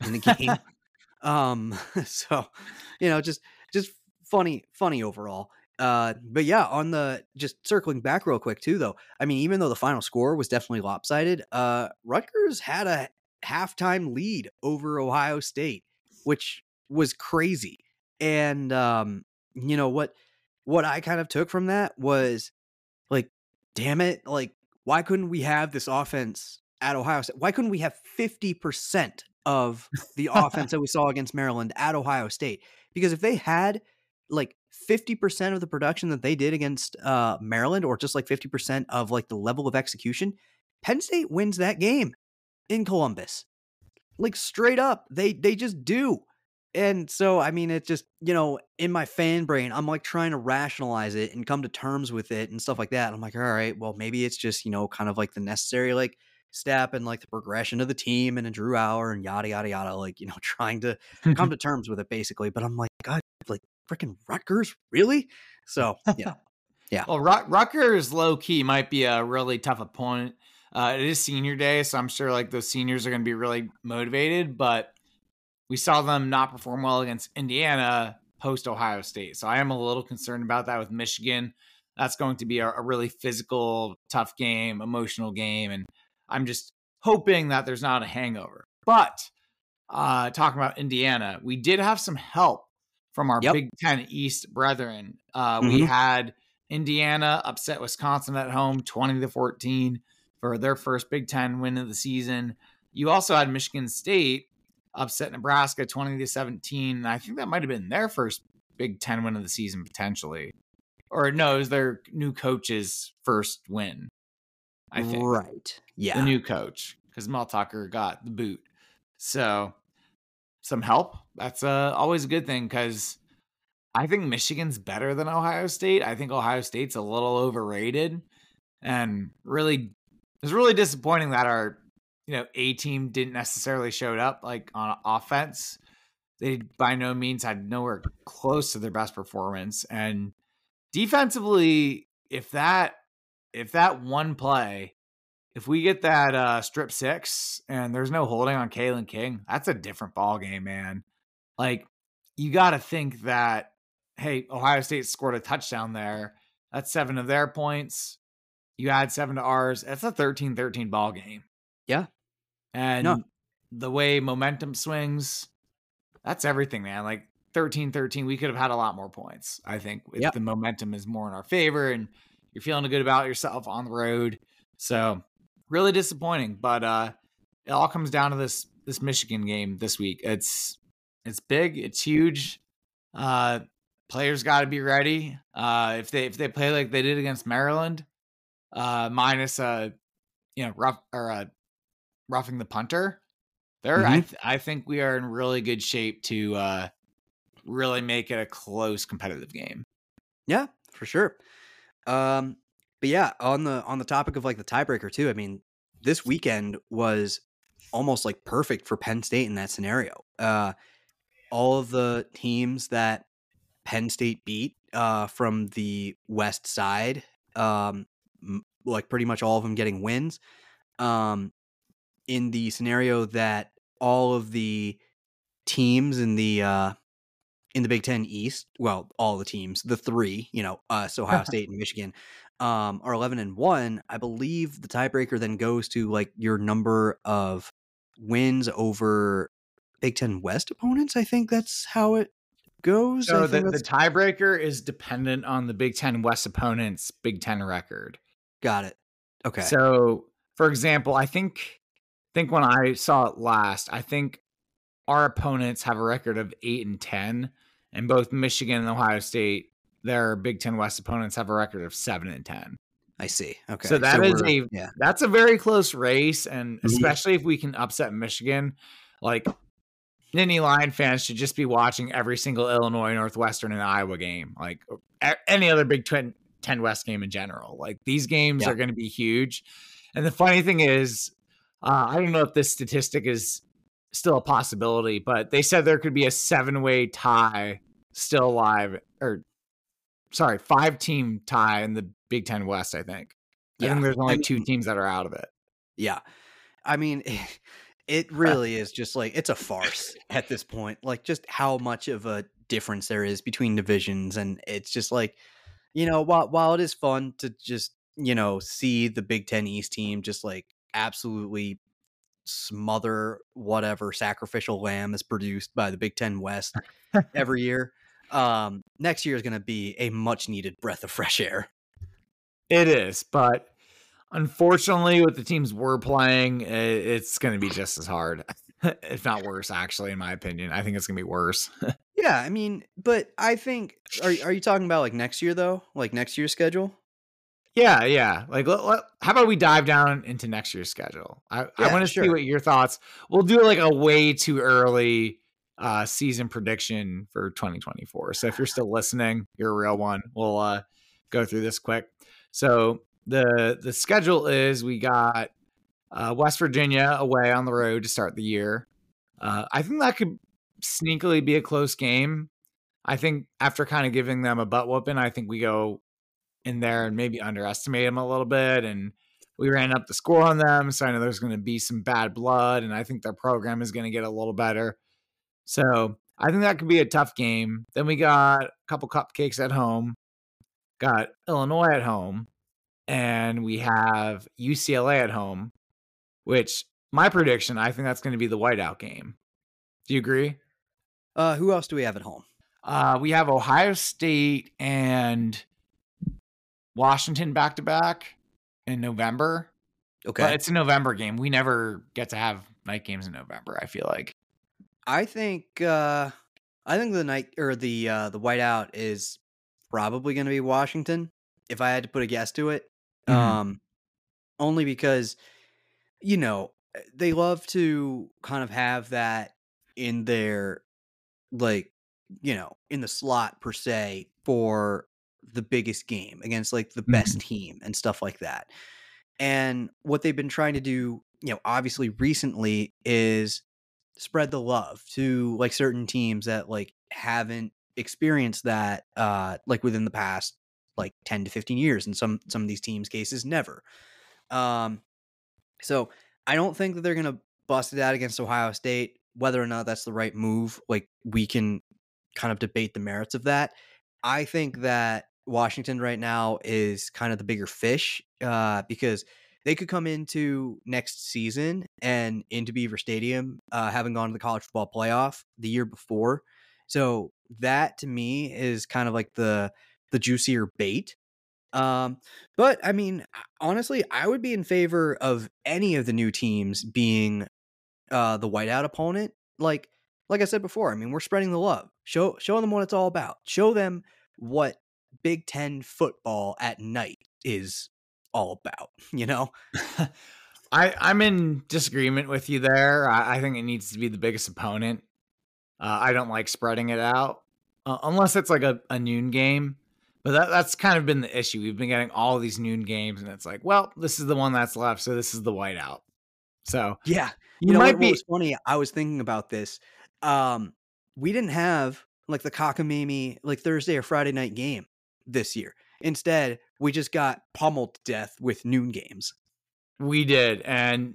in the game. um, so you know, just just funny, funny overall. Uh, but yeah, on the just circling back real quick too, though. I mean, even though the final score was definitely lopsided, uh, Rutgers had a halftime lead over Ohio State, which was crazy. And um, you know what? What I kind of took from that was like, damn it, like, why couldn't we have this offense at Ohio State? Why couldn't we have fifty percent of the offense that we saw against Maryland at Ohio State? Because if they had like fifty percent of the production that they did against uh, Maryland, or just like fifty percent of like the level of execution, Penn State wins that game in Columbus. Like straight up, they they just do. And so, I mean, it just, you know, in my fan brain, I'm like trying to rationalize it and come to terms with it and stuff like that. I'm like, all right, well, maybe it's just, you know, kind of like the necessary like step and like the progression of the team and a Drew Hour and yada, yada, yada, like, you know, trying to come to terms with it basically. But I'm like, God, like freaking Rutgers, really? So, yeah. Yeah. Well, Rut- Rutgers low key might be a really tough opponent. Uh, it is senior day, so I'm sure like those seniors are going to be really motivated, but we saw them not perform well against Indiana post Ohio State. So I am a little concerned about that with Michigan. That's going to be a, a really physical, tough game, emotional game. And I'm just hoping that there's not a hangover. But uh, talking about Indiana, we did have some help from our yep. Big Ten East brethren. Uh, mm-hmm. We had Indiana upset Wisconsin at home twenty to fourteen for their first Big Ten win of the season. You also had Michigan State upset Nebraska twenty to seventeen. I think that might have been their first Big Ten win of the season, potentially. Or no, it was their new coach's first win, I think. Right. Yeah. The new coach, because Mel Tucker got the boot. So some help. That's uh, always a good thing, because I think Michigan's better than Ohio State. I think Ohio State's a little overrated. And really, it's really disappointing that our you know, A team didn't necessarily showed up like on offense. They by no means had nowhere close to their best performance. And defensively, if that, if that one play, if we get that uh, strip six and there's no holding on Kalen King, that's a different ball game, man. Like you got to think that, hey, Ohio State scored a touchdown there. That's seven of their points. You add seven to ours. That's a thirteen thirteen ball game. Yeah. And no. the way momentum swings, that's everything, man. Like thirteen thirteen, we could have had a lot more points, I think, if yep. the momentum is more in our favor and you're feeling good about yourself on the road. So really disappointing, but uh, it all comes down to this this Michigan game this week. It's it's big, it's huge. Uh, players got to be ready. Uh, if they if they play like they did against Maryland, uh, minus a you know rough or a roughing the punter, there mm-hmm. I th- I think we are in really good shape to uh, really make it a close competitive game. Yeah, for sure. Um, but yeah, on the on the topic of like the tiebreaker too, I mean, this weekend was almost like perfect for Penn State in that scenario. Uh, all of the teams that Penn State beat uh, from the West side, um, m- like pretty much all of them getting wins. Um, in the scenario that all of the teams in the uh, in the Big Ten East, well, all the teams, the three, you know, us, Ohio State, and Michigan, um, are eleven and one. I believe the tiebreaker then goes to like your number of wins over Big Ten West opponents. I think that's how it goes. So the, the tiebreaker is dependent on the Big Ten West opponent's Big Ten record. Got it. Okay. So, for example, I think think when I saw it last, I think our opponents have a record of eight and ten, and both Michigan and Ohio State, their Big Ten West opponents, have a record of seven and ten. I see. Okay. So that so is a yeah. that's a very close race, and especially if we can upset Michigan, like Nittany Lion fans should just be watching every single Illinois, Northwestern, and Iowa game, like any other Big Ten West game in general. Like these games yeah. are going to be huge. And the funny thing is, uh, I don't know if this statistic is still a possibility, but they said there could be a seven-way tie still alive, or sorry, five-team tie in the Big Ten West, I think. I yeah. think there's only I mean, two teams that are out of it. Yeah. I mean, It really is just like it's a farce at this point. Like just how much of a difference there is between divisions, and it's just like, you know, while while it is fun to just, you know, see the Big Ten East team just like absolutely smother whatever sacrificial lamb is produced by the Big Ten West every year. Um, next year is going to be a much needed breath of fresh air. It is, but unfortunately, with the teams we're playing, it's going to be just as hard, if not worse. Actually, in my opinion, I think it's going to be worse. Yeah, I mean, but I think are are you talking about like next year though, like next year's schedule? Yeah, yeah. Like, let, let, how about we dive down into next year's schedule? I, Yeah, I want to sure. see what your thoughts. We'll do like a way too early uh, season prediction for twenty twenty-four. So if you're still listening, you're a real one. We'll uh, go through this quick. So the the schedule is we got uh, West Virginia away on the road to start the year. Uh, I think that could sneakily be a close game. I think after kind of giving them a butt whooping, I think we go in there and maybe underestimate them a little bit. And we ran up the score on them. So I know there's going to be some bad blood, and I think their program is going to get a little better. So I think that could be a tough game. Then we got a couple cupcakes at home, got Illinois at home, and we have U C L A at home, which my prediction, I think that's going to be the whiteout game. Do you agree? Uh, who else do we have at home? Uh, we have Ohio State and Washington back to back in November. Okay. But it's a November game. We never get to have night games in November, I feel like. I think uh I think the night or the uh the whiteout is probably going to be Washington if I had to put a guess to it. Mhm. Um only because, you know, they love to kind of have that in their, like, you know, in the slot per se for the biggest game against like the best team and stuff like that. And what they've been trying to do, you know, obviously recently is spread the love to like certain teams that like haven't experienced that uh like within the past like ten to fifteen years, and some some of these teams cases never. Um so I don't think that they're going to bust it out against Ohio State. Whether or not that's the right move, like we can kind of debate the merits of that. I think that Washington right now is kind of the bigger fish uh, because they could come into next season and into Beaver Stadium, uh, having gone to the college football playoff the year before. So that to me is kind of like the the juicier bait. Um, but I mean, honestly, I would be in favor of any of the new teams being uh, the whiteout opponent. Like, like I said before, I mean, we're spreading the love. Show, show them what it's all about. Show them what Big Ten football at night is all about. You know, I, I'm in disagreement with you there. I, I think it needs to be the biggest opponent. Uh, I don't like spreading it out uh, unless it's like a, a noon game. But that, that's kind of been the issue. We've been getting all these noon games, and it's like, well, this is the one that's left, so this is the whiteout. So yeah, you, you know might what, be. what was funny? I was thinking about this. Um, we didn't have like the cockamamie like Thursday or Friday night game this year. Instead, we just got pummeled to death with noon games. We did, and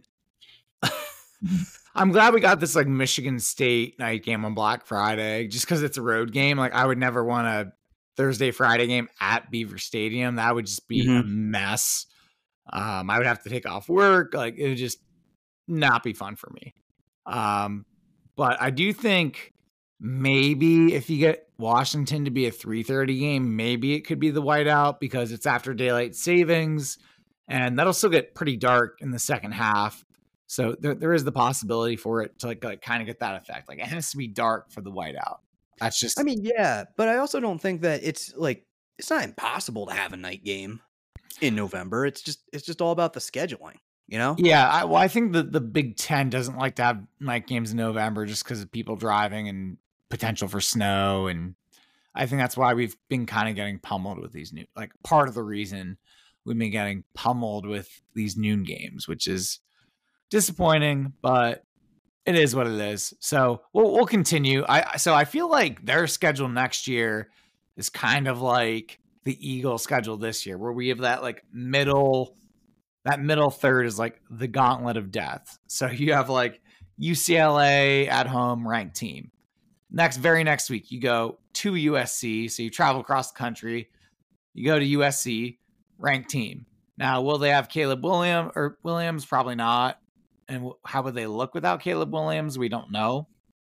I'm glad we got this like Michigan State night game on Black Friday, just because it's a road game. Like I would never want a Thursday, Friday game at Beaver Stadium. That would just be Mhm. a mess. Um, I would have to take off work. Like it would just not be fun for me. Um, but I do think maybe if you get Washington to be a three thirty game, maybe it could be the whiteout because it's after daylight savings, and that'll still get pretty dark in the second half. So there, there is the possibility for it to like, like kind of get that effect. Like it has to be dark for the whiteout. That's just, I mean, yeah, but I also don't think that it's like it's not impossible to have a night game in November. It's just it's just all about the scheduling, you know? yeah. I, well, I think the, the Big Ten doesn't like to have night games in November just because of people driving and potential for snow. And I think that's why we've been kind of getting pummeled with these new, like part of the reason we've been getting pummeled with these noon games, which is disappointing, but it is what it is. So we'll we'll continue. I so I feel like their schedule next year is kind of like the Eagle schedule this year, where we have that like middle, that middle third is like the gauntlet of death. So you have like U C L A at home, ranked team. Next, very next week, you go to U S C. So you travel across the country. You go to U S C, ranked team. Now, will they have Caleb Williams or Williams? Probably not. And how would they look without Caleb Williams? We don't know.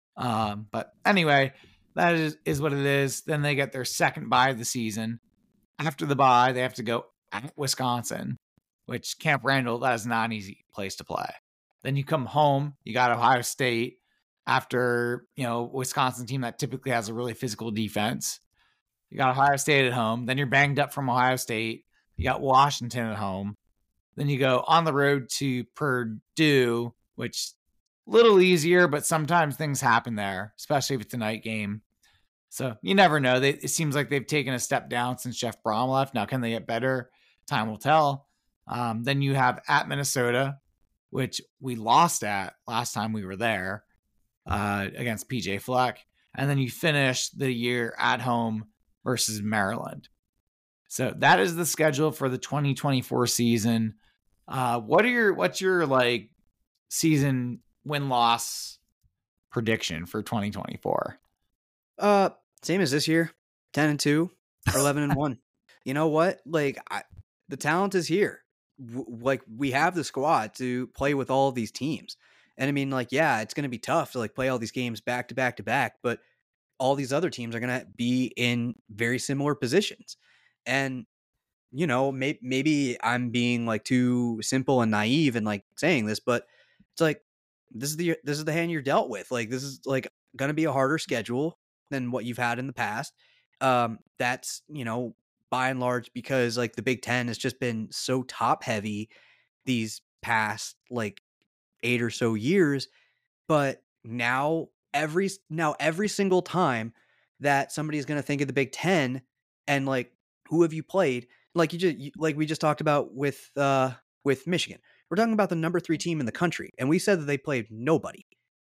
Um, but anyway, that is, is what it is. Then they get their second bye of the season. After the bye, they have to go at Wisconsin, which Camp Randall, that is not an easy place to play. Then you come home, you got Ohio State after, you know, Wisconsin team that typically has a really physical defense. You got Ohio State at home. Then you're banged up from Ohio State. You got Washington at home. Then you go on the road to Purdue, which a little easier, but sometimes things happen there, especially if it's a night game. So you never know. They, it seems like they've taken a step down since Jeff Brom left. Now, can they get better? Time will tell. Um, then you have at Minnesota, which we lost at last time we were there uh, against P J Fleck. And then you finish the year at home versus Maryland. So that is the schedule for the twenty twenty-four season. Uh, what are your, what's your like season win-loss prediction for twenty twenty-four? Uh, same as this year, ten and two or eleven and one. You know what? Like I, the talent is here. W- like we have the squad to play with all of these teams. And I mean, like, yeah, it's going to be tough to like play all these games back to back to back, but all these other teams are going to be in very similar positions. And, you know, may- maybe I'm being like too simple and naive and like saying this, but it's like, this is the, this is the hand you're dealt with. Like, this is like going to be a harder schedule than what you've had in the past. Um, that's, you know, by and large, because like the Big Ten has just been so top heavy these past like eight or so years. But now every, now every single time that somebody is going to think of the Big Ten and like, who have you played? Like you just, you, like we just talked about with, uh, with Michigan, we're talking about the number three team in the country. And we said that they played nobody.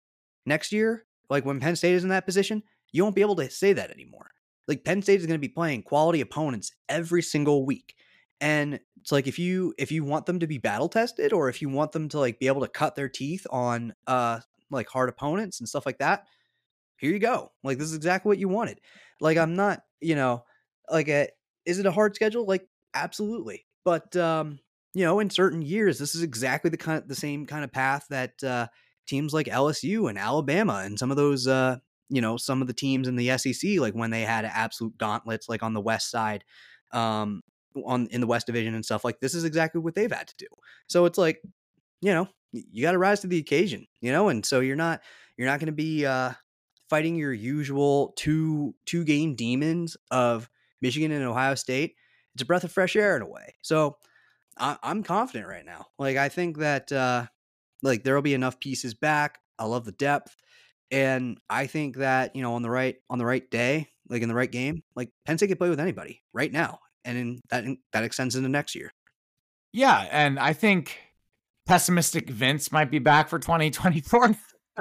Next year, like when Penn State is in that position, you won't be able to say that anymore. Like Penn State is going to be playing quality opponents every single week. And it's like, if you, if you want them to be battle tested, or if you want them to like be able to cut their teeth on, uh, like hard opponents and stuff like that, here you go. Like, this is exactly what you wanted. Like, I'm not, you know, like, a, is it a hard schedule? Like, absolutely. But, um, you know, in certain years, this is exactly the kind of the same kind of path that, uh, teams like L S U and Alabama and some of those, uh, you know, some of the teams in the S E C, like when they had absolute gauntlets, like on the West side, um, on in the West Division and stuff, like this is exactly what they've had to do. So it's like, you know, you got to rise to the occasion, you know, and so you're not, you're not going to be, uh, fighting your usual two, two game demons of Michigan and Ohio State. It's a breath of fresh air in a way. So I, I'm confident right now. Like, I think that, uh, like there'll be enough pieces back. I love the depth. And I think that, you know, on the right, on the right day, like in the right game, like Penn State can play with anybody right now. And in that, that extends into next year. Yeah. And I think pessimistic Vince might be back for twenty twenty-four.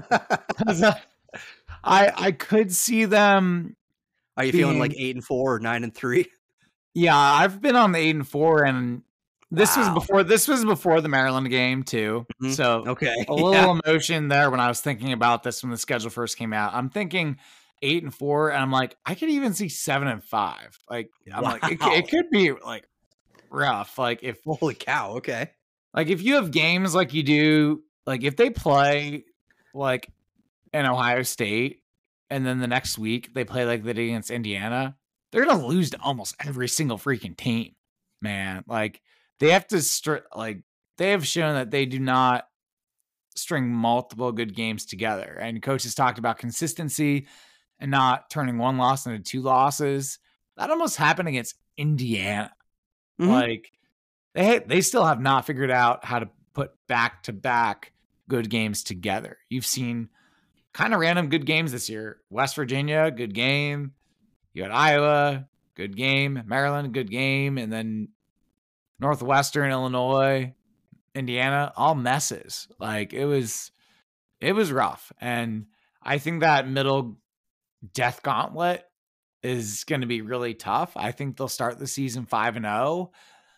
uh, I, I could see them. Are you being, feeling like eight and four or nine and three? Yeah. I've been on the eight and four, and this wow. was before, this was before the Maryland game too. Mm-hmm. So okay. a little yeah. emotion there when I was thinking about this, when the schedule first came out. I'm thinking eight and four, and I'm like, I could even see seven and five. Like, I'm wow. like, it, it could be like rough. Like if, holy cow. Okay. Like if you have games like you do, like if they play like in Ohio State, and then the next week they play like they did against Indiana, they're going to lose to almost every single freaking team, man. Like they have to str- like they have shown that they do not string multiple good games together. And coaches talked about consistency and not turning one loss into two losses. That almost happened against Indiana. Mm-hmm. Like they they still have not figured out how to put back to back good games together. You've seen kind of random good games this year. West Virginia, good game. You had Iowa, good game. Maryland, good game. And then Northwestern, Illinois, Indiana, all messes. Like it was, it was rough. And I think that middle death gauntlet is going to be really tough. I think they'll start the season five and oh.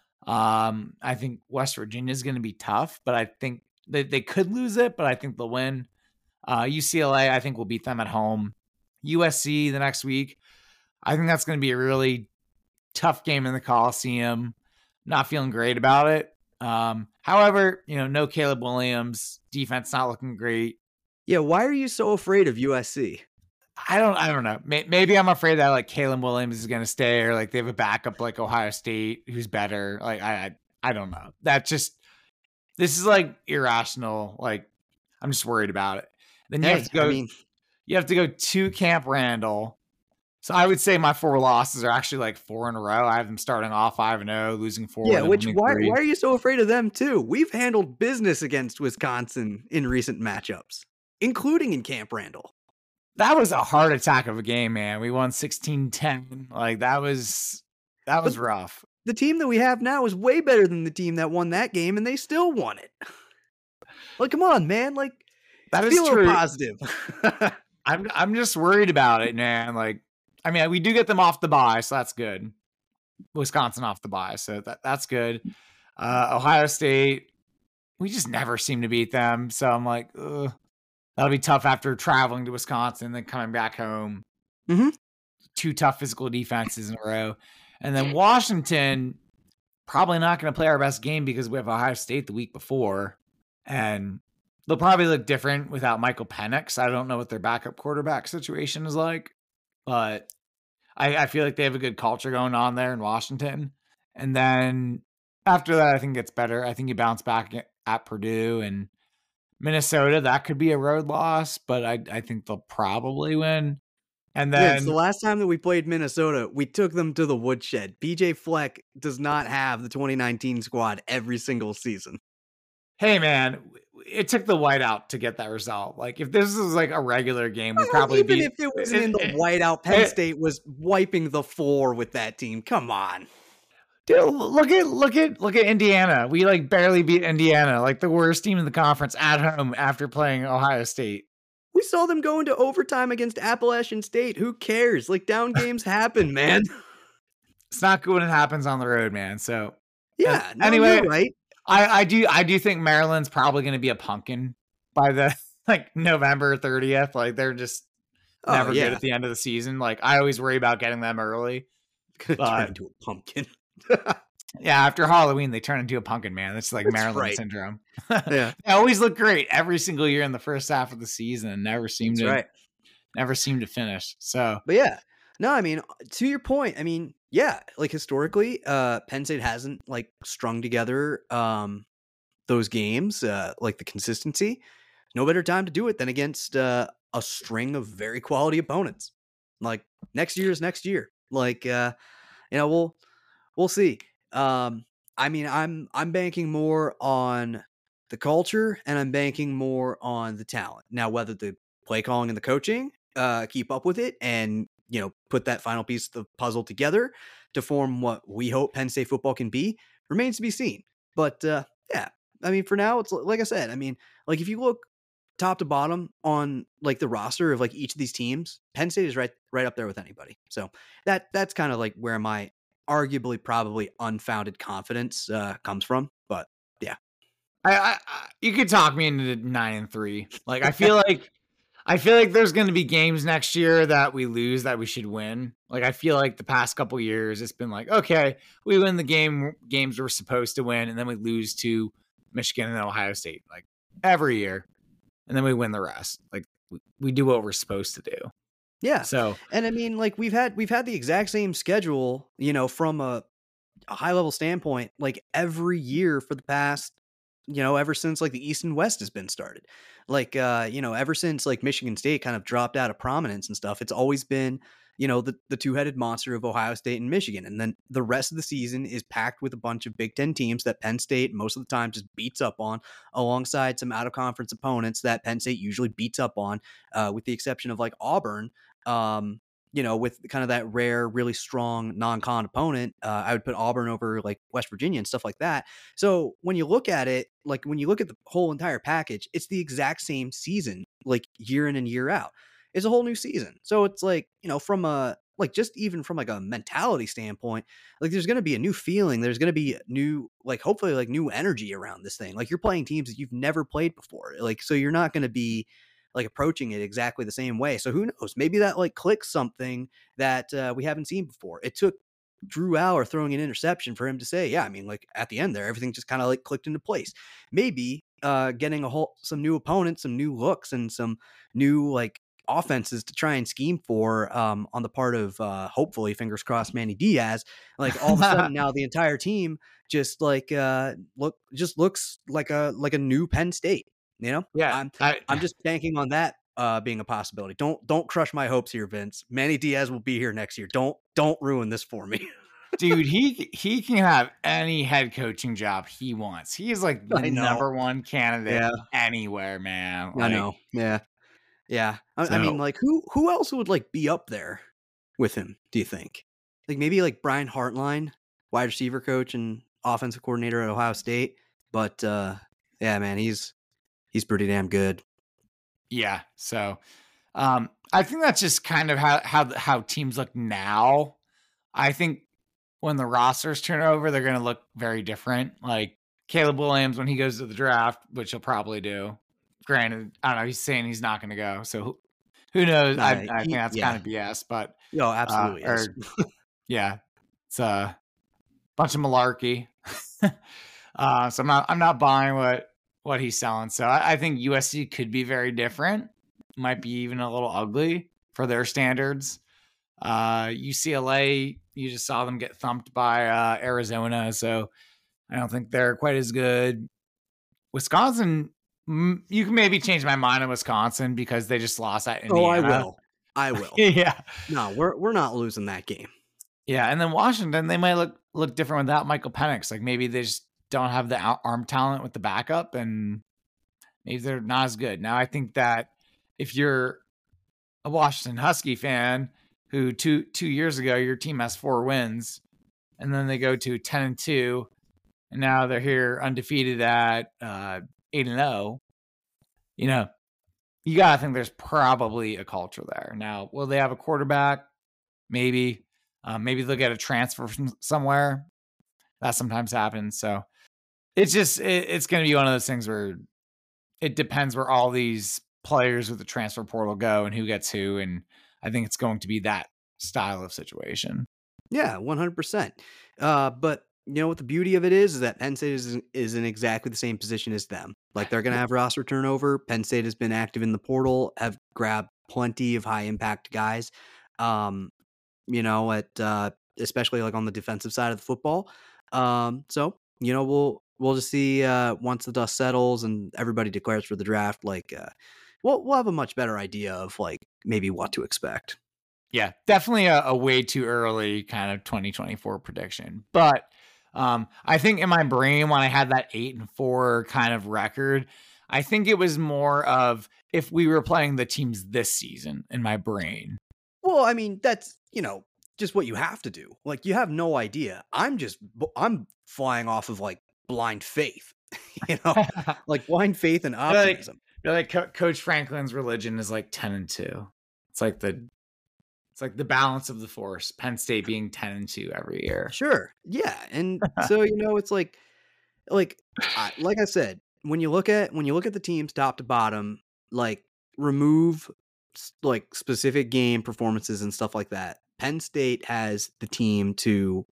Um, I think West Virginia is going to be tough, but I think they, they could lose it, but I think they'll win. Uh, U C L A, I think we'll beat them at home. U S C the next week, I think that's going to be a really tough game in the Coliseum. Not feeling great about it. Um, however, you know, no Caleb Williams, defense not looking great. Yeah, why are you so afraid of U S C? I don't, I don't know. Maybe I'm afraid that like Caleb Williams is going to stay, or like they have a backup like Ohio State who's better. Like I, I, I don't know. That just, this is like irrational. Like I'm just worried about it. Then you Hey, have to go. I mean, you have to go to Camp Randall. So I would say my four losses are actually like four in a row. I have them starting off five and zero, losing four. yeah. Which why three. why are you so afraid of them too? We've handled business against Wisconsin in recent matchups, including in Camp Randall. That was a heart attack of a game, man. We won sixteen ten. Like that was that was but rough. The team that we have now is way better than the team that won that game, and they still won it. Like, come on, man. Like that is true. Positive. I'm I'm just worried about it, man. Like. I mean, we do get them off the bye, so that's good. Wisconsin off the bye, so that, that's good. Uh, Ohio State, we just never seem to beat them. So I'm like, ugh, that'll be tough after traveling to Wisconsin, then coming back home. Mm-hmm. Two tough physical defenses in a row. And then Washington, probably not going to play our best game because we have Ohio State the week before. And they'll probably look different without Michael Penix. I don't know what their backup quarterback situation is like. But I, I feel like they have a good culture going on there in Washington. And then after that, I think it gets better. I think you bounce back at Purdue and Minnesota. That could be a road loss, but I, I think they'll probably win. And then yeah, it's the last time that we played Minnesota, we took them to the woodshed. P J Fleck does not have the twenty nineteen squad every single season. Hey, man. It took the whiteout to get that result. Like if this was like a regular game, we probably even be, if it was it, in the it, whiteout. Penn it, State was wiping the floor with that team. Come on, dude. Look at look at look at Indiana. We like barely beat Indiana, like the worst team in the conference at home after playing Ohio State. We saw them go into overtime against Appalachian State. Who cares? Like down games happen, man. It's not good when it happens on the road, man. So yeah. Uh, no, anyway, you're right. I, I do I do think Maryland's probably going to be a pumpkin by the like November thirtieth. Like they're just oh, never yeah. good at the end of the season. Like I always worry about getting them early. But, turn into a pumpkin. Yeah, after Halloween they turn into a pumpkin, man. It's like That's Maryland right. syndrome. Yeah, they always look great every single year in the first half of the season and never seem That's to right. never seem to finish. So, but yeah, no, I mean to your point, I mean. Yeah, like historically, uh, Penn State hasn't like strung together um, those games, uh, like the consistency. No better time to do it than against uh, a string of very quality opponents. Like next year is next year. Like uh, you know, we'll we'll see. Um, I mean, I'm I'm banking more on the culture and I'm banking more on the talent. Now, whether the play calling and the coaching uh, keep up with it and you know, put that final piece of the puzzle together to form what we hope Penn State football can be remains to be seen. But uh, yeah, I mean, for now, it's like I said, I mean, like if you look top to bottom on like the roster of like each of these teams, Penn State is right, right up there with anybody. So that that's kind of like where my arguably probably unfounded confidence uh, comes from. But yeah, I, I, I you could talk me into nine and three. Like I feel like. I feel like there's going to be games next year that we lose that we should win. Like I feel like the past couple years, it's been like, okay, we win the game games we're supposed to win, and then we lose to Michigan and Ohio State like every year, and then we win the rest. Like we, we do what we're supposed to do. Yeah. So, and I mean, like we've had we've had the exact same schedule, you know, from a, a high level standpoint, like every year for the past. You know, ever since like the East and West has been started, like, uh, you know, ever since like Michigan State kind of dropped out of prominence and stuff, it's always been, you know, the, the two-headed monster of Ohio State and Michigan. And then the rest of the season is packed with a bunch of Big Ten teams that Penn State most of the time just beats up on alongside some out-of-conference opponents that Penn State usually beats up on, uh, with the exception of like Auburn, um, you know, with kind of that rare, really strong non-con opponent. uh, I would put Auburn over like West Virginia and stuff like that. So when you look at it, like when you look at the whole entire package, it's the exact same season, like year in and year out. It's a whole new season. So it's like, you know, from a, like just even from like a mentality standpoint, like there's going to be a new feeling. There's going to be new, like hopefully like new energy around this thing. Like you're playing teams that you've never played before. Like, so you're not going to be, like approaching it exactly the same way. So who knows? Maybe that like clicks something that uh, we haven't seen before. It took Drew Aller throwing an interception for him to say, yeah, I mean, like at the end there, everything just kind of like clicked into place. Maybe uh, getting a whole some new opponents, some new looks, and some new like offenses to try and scheme for um, on the part of uh, hopefully, fingers crossed, Manny Diaz. Like all of a sudden now the entire team just like uh, look just looks like a like a new Penn State. You know, Yeah, I'm I, I'm just banking on that uh, being a possibility. Don't don't crush my hopes here, Vince. Manny Diaz will be here next year. Don't don't ruin this for me. Dude, he he can have any head coaching job he wants. He is like the number one candidate yeah. anywhere, man. Like, I know. Yeah. Yeah. I, so, I mean, like, who who else would like be up there with him, do you think? Like maybe like Brian Hartline, wide receiver coach and offensive coordinator at Ohio State. But uh, yeah, man, he's he's pretty damn good. Yeah. So um, I think that's just kind of how how how teams look now. I think when the rosters turn over, they're going to look very different. Like Caleb Williams, when he goes to the draft, which he'll probably do. Granted, I don't know. He's saying he's not going to go. So who, who knows? No, I, I he, think that's yeah. kind of B S, but no, absolutely. Uh, or, yeah, it's a bunch of malarkey. uh, so I'm not, I'm not buying what, what he's selling. So I, I think U S C could be very different. Might be even a little ugly for their standards. Uh, U C L A, you just saw them get thumped by uh, Arizona, so I don't think they're quite as good. Wisconsin, you can maybe change my mind on Wisconsin because they just lost at Indiana. Oh, I will. I will. yeah. No, we're we're not losing that game. Yeah, and then Washington, they might look look different without Michael Penix. Like maybe they just don't have the arm talent with the backup, and maybe they're not as good. Now, I think that if you're a Washington Husky fan who two two years ago your team has four wins, and then they go to ten and two, and now they're here undefeated at uh, eight and zero. You know, you gotta think there's probably a culture there. Now, will they have a quarterback? Maybe, uh, maybe they'll get a transfer from somewhere. That sometimes happens. So it's just it, it's going to be one of those things where it depends where all these players with the transfer portal go and who gets who, and I think it's going to be that style of situation. Yeah, one hundred percent. Uh, but you know what the beauty of it is, is that Penn State is, is in exactly the same position as them. Like they're going to have roster turnover. Penn State has been active in the portal, have grabbed plenty of high impact guys. Um, you know, at uh, especially like on the defensive side of the football. Um, so you know, we'll we'll just see uh, once the dust settles and everybody declares for the draft. Like, uh, we'll we'll have a much better idea of like maybe what to expect. Yeah, definitely a, a way too early kind of twenty twenty-four prediction. But um, I think in my brain when I had that eight and four kind of record, I think it was more of if we were playing the teams this season in my brain. Well, I mean, that's, you know, just what you have to do. Like, you have no idea. I'm just, I'm flying off of like blind faith, you know, like blind faith and optimism. You're like, you're like Co- Coach Franklin's religion is like ten and two. It's like the It's like the balance of the force. Penn State being ten and two every year. Sure. Yeah. And so, you know, it's like, like, I, like I said, when you look at, when you look at the teams top to bottom, like remove like specific game performances and stuff like that. Penn State has the team to,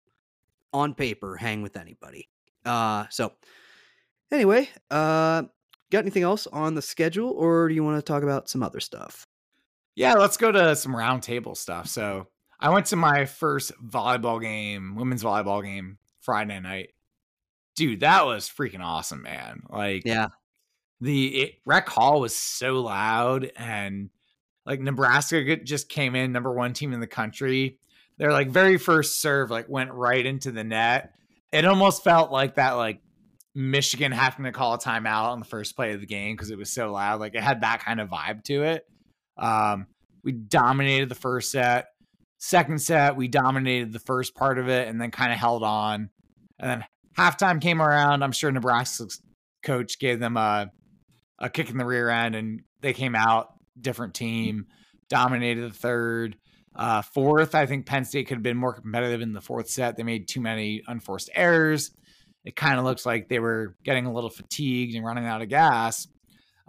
on paper, hang with anybody. Uh, so anyway, uh, got anything else on the schedule, or do you want to talk about some other stuff? Yeah, let's go to some round table stuff. So I went to my first volleyball game, women's volleyball game, Friday night. Dude, that was freaking awesome, man. Like, yeah, the it, Rec Hall was so loud, and like Nebraska just came in number one team in the country. Their like very first serve like went right into the net. It almost felt like that, like Michigan having to call a timeout on the first play of the game because it was so loud. Like it had that kind of vibe to it. Um, we dominated the first set. Second set, we dominated the first part of it and then kind of held on. And then halftime came around. I'm sure Nebraska's coach gave them a, a kick in the rear end, and they came out, different team, dominated the third. Uh, fourth, I think Penn State could have been more competitive in the fourth set. They made too many unforced errors. It kind of looks like they were getting a little fatigued and running out of gas.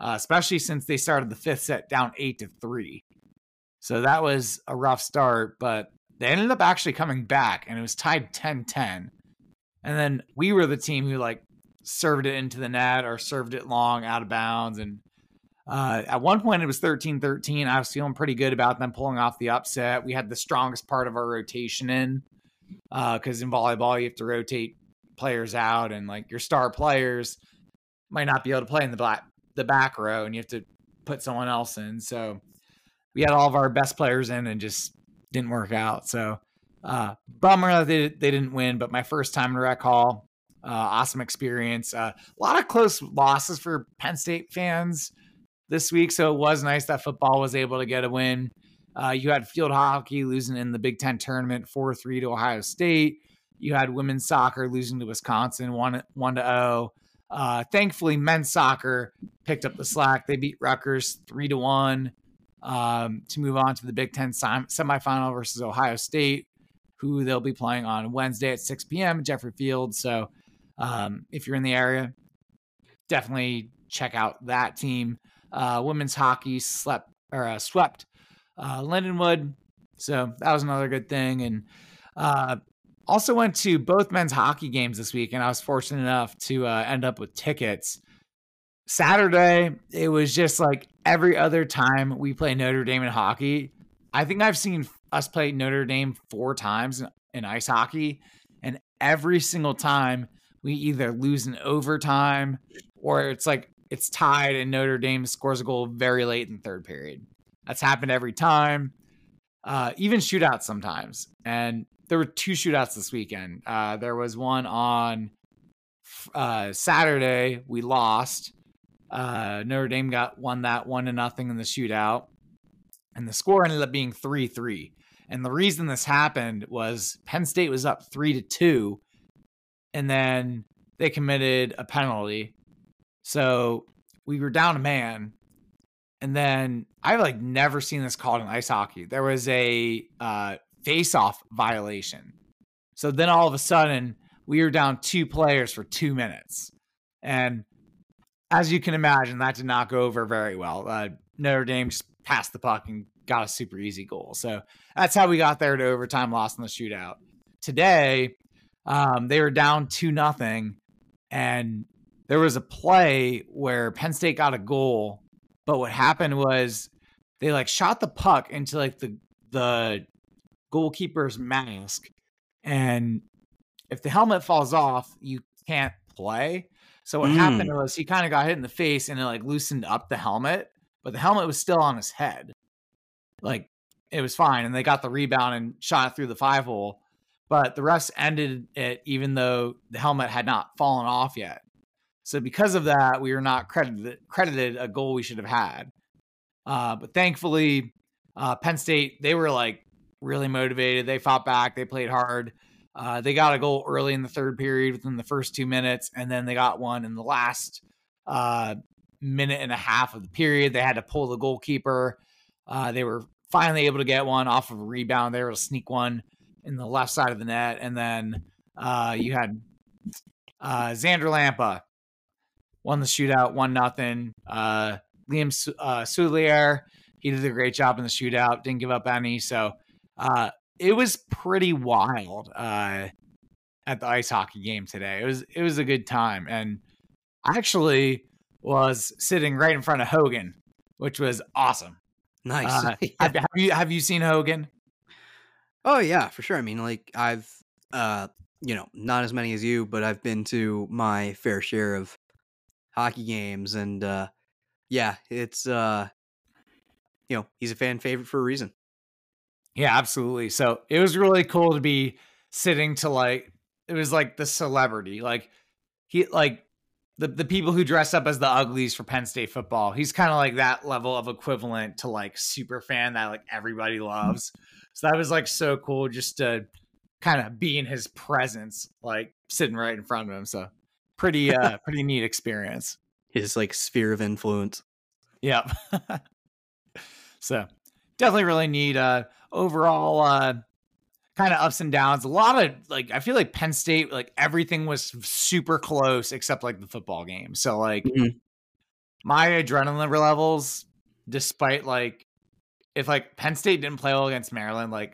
uh, especially since they started the fifth set down eight to three. So that was a rough start, but they ended up actually coming back, and it was tied ten ten. And then we were the team who like served it into the net or served it long out of bounds. And uh, at one point it was thirteen thirteen. I was feeling pretty good about them pulling off the upset. We had the strongest part of our rotation in because uh, in volleyball, you have to rotate players out, and like your star players might not be able to play in the black, the back row, and you have to put someone else in. So we had all of our best players in and just didn't work out. So uh, bummer that they, they didn't win, but my first time in Rec Hall, uh, awesome experience. Uh, a lot of close losses for Penn State fans this week. So it was nice that football was able to get a win. Uh, you had field hockey losing in the Big Ten tournament four three to Ohio State. You had women's soccer losing to Wisconsin one one to oh. Uh, thankfully, men's soccer picked up the slack. They beat Rutgers three to one. Um, to move on to the Big Ten sem- semifinal versus Ohio State, who they'll be playing on Wednesday at six p.m. at Jeffrey Field. So um, if you're in the area, definitely check out that team. Uh, women's hockey slept or uh, swept uh, Lindenwood. So that was another good thing. And uh, also went to both men's hockey games this week, and I was fortunate enough to uh, end up with tickets. Saturday, it was just like every other time we play Notre Dame in hockey. I think I've seen us play Notre Dame four times in ice hockey, and every single time we either lose in overtime or it's like it's tied and Notre Dame scores a goal very late in the third period. That's happened every time, uh, even shootouts sometimes. And there were two shootouts this weekend. Uh, there was one on uh, Saturday. We lost. Uh, Notre Dame got won that one to nothing in the shootout, and the score ended up being three three. And the reason this happened was Penn State was up three to two, and then they committed a penalty. So we were down a man, and then I've like never seen this called in ice hockey. There was a uh, face-off violation. So then all of a sudden we were down two players for two minutes, and as you can imagine, that did not go over very well. Uh, Notre Dame just passed the puck and got a super easy goal. So that's how we got there to overtime, lost in the shootout. Today, um, they were down two nothing, and there was a play where Penn State got a goal, but what happened was they like shot the puck into like the the goalkeeper's mask, and if the helmet falls off, you can't play. So what mm. happened was he kind of got hit in the face and it like loosened up the helmet, but the helmet was still on his head. Like it was fine. And they got the rebound and shot it through the five hole, but the refs ended it even though the helmet had not fallen off yet. So because of that, we were not credited, credited a goal we should have had. Uh, but thankfully, uh, Penn State, they were like really motivated. They fought back. They played hard. Uh, they got a goal early in the third period within the first two minutes, and then they got one in the last uh, minute and a half of the period. They had to pull the goalkeeper. Uh, they were finally able to get one off of a rebound. They were able to sneak one in the left side of the net, and then uh, you had uh, Xander Lampa won the shootout, one nothing. Uh, Liam uh, Soulier, he did a great job in the shootout, didn't give up any. So uh, it was pretty wild uh, at the ice hockey game today. It was it was a good time, and I actually was sitting right in front of Hogan, which was awesome. Nice. Uh, yeah. have, have you have you seen Hogan? Oh yeah, for sure. I mean, like I've, uh, you know, not as many as you, but I've been to my fair share of hockey games, and uh, yeah, it's uh, you know, he's a fan favorite for a reason. Yeah, absolutely. So it was really cool to be sitting to like, it was like the celebrity, like he, like the, the people who dress up as the uglies for Penn State football. He's kind of like that level of equivalent to like super fan that like everybody loves. So that was like so cool just to kind of be in his presence, like sitting right in front of him. So pretty, uh, pretty neat experience. His like sphere of influence. Yep. So definitely really neat. Uh, overall, uh, kind of ups and downs. A lot of like, I feel like Penn State, like everything was super close except like the football game. So like, mm-hmm. my adrenaline levels, despite like, if like Penn State didn't play well against Maryland, like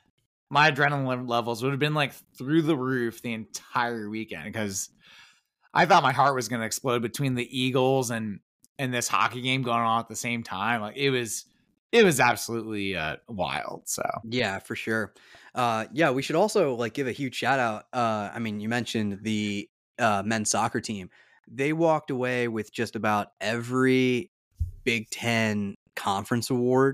my adrenaline levels would have been like through the roof the entire weekend, because I thought my heart was going to explode between the Eagles and and this hockey game going on at the same time. Like it was, it was absolutely uh, wild. So Yeah, for sure. Uh, yeah, we should also like give a huge shout out. Uh, I mean, you mentioned the uh, men's soccer team. They walked away with just about every Big Ten conference award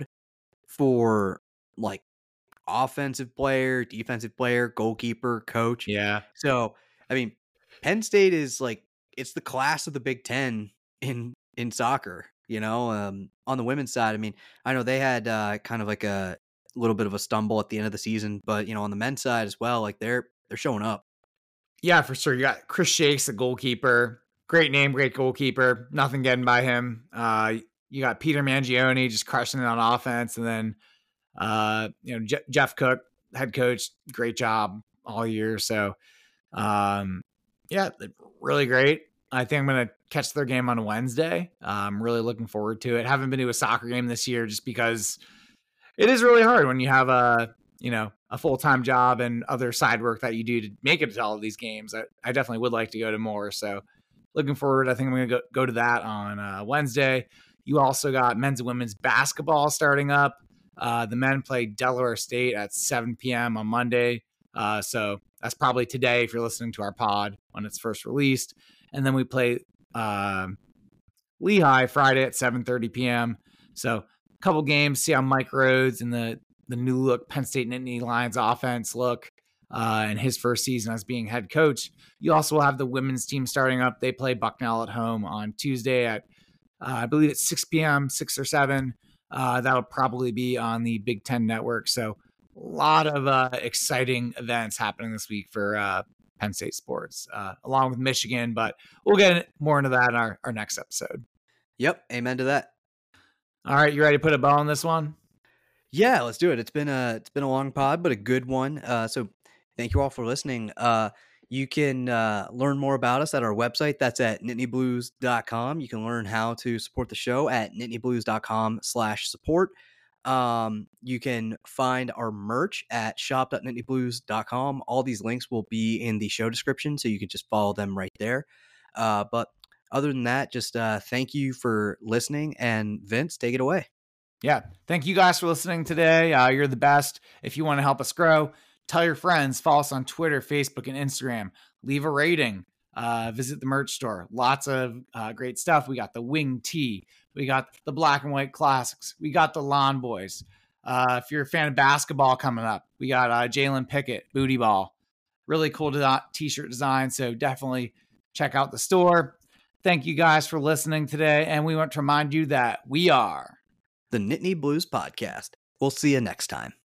for like offensive player, defensive player, goalkeeper, coach. yeah, So, I mean, Penn State is like, it's the class of the Big Ten in in soccer, you know. Um, on the women's side, I mean, I know they had uh, kind of like a little bit of a stumble at the end of the season, but you know, on the men's side as well, like they're they're showing up. yeah, for sure. You got Chris Shakes, the goalkeeper. Great name, great goalkeeper. Nothing getting by him. Uh, you got Peter Mangione just crushing it on offense, and then uh, you know Je- Jeff Cook, head coach, great job all year. So, um, yeah, really great. I think I'm gonna catch their game on Wednesday. Uh, I'm really looking forward to it. Haven't been to a soccer game this year just because it is really hard when you have a you know a full time job and other side work that you do to make it to all of these games. I, I definitely would like to go to more. So looking forward. I think I'm gonna go go to that on uh, Wednesday. You also got men's and women's basketball starting up. Uh, the men play Delaware State at seven p.m. on Monday. Uh, so that's probably today if you're listening to our pod when it's first released. And then we play uh, Lehigh Friday at seven thirty p.m. So a couple games, see how Mike Rhodes and the, the new look Penn State Nittany Lions offense look uh, in his first season as being head coach. You also will have the women's team starting up. They play Bucknell at home on Tuesday at, uh, I believe it's six p.m., six or seven. Uh, that'll probably be on the Big Ten Network. So a lot of uh, exciting events happening this week for uh, Penn State sports, uh, along with Michigan, but we'll get more into that in our, our next episode. Yep, amen to that. All right, you ready to put a bow on this one? Yeah, let's do it. It's been a it's been a long pod, but a good one. Uh, so thank you all for listening. Uh, you can uh, learn more about us at our website. That's at nittany blues dot com. You can learn how to support the show at nittany blues dot com slash support. Um, you can find our merch at shop dot nittany blues dot com. All these links will be in the show description, so you can just follow them right there. Uh, but other than that, just uh, thank you for listening. And Vince, take it away. Yeah. Thank you guys for listening today. Uh, you're the best. If you want to help us grow, tell your friends, follow us on Twitter, Facebook, and Instagram. Leave a rating. Uh, visit the merch store. Lots of uh, great stuff. We got the wing tee. We got the black and white classics. We got the lawn boys. Uh, if you're a fan of basketball coming up, we got uh, Jalen Pickett, booty ball. Really cool de- t-shirt design. So definitely check out the store. Thank you guys for listening today. And we want to remind you that we are the Nittany Blues Podcast. We'll see you next time.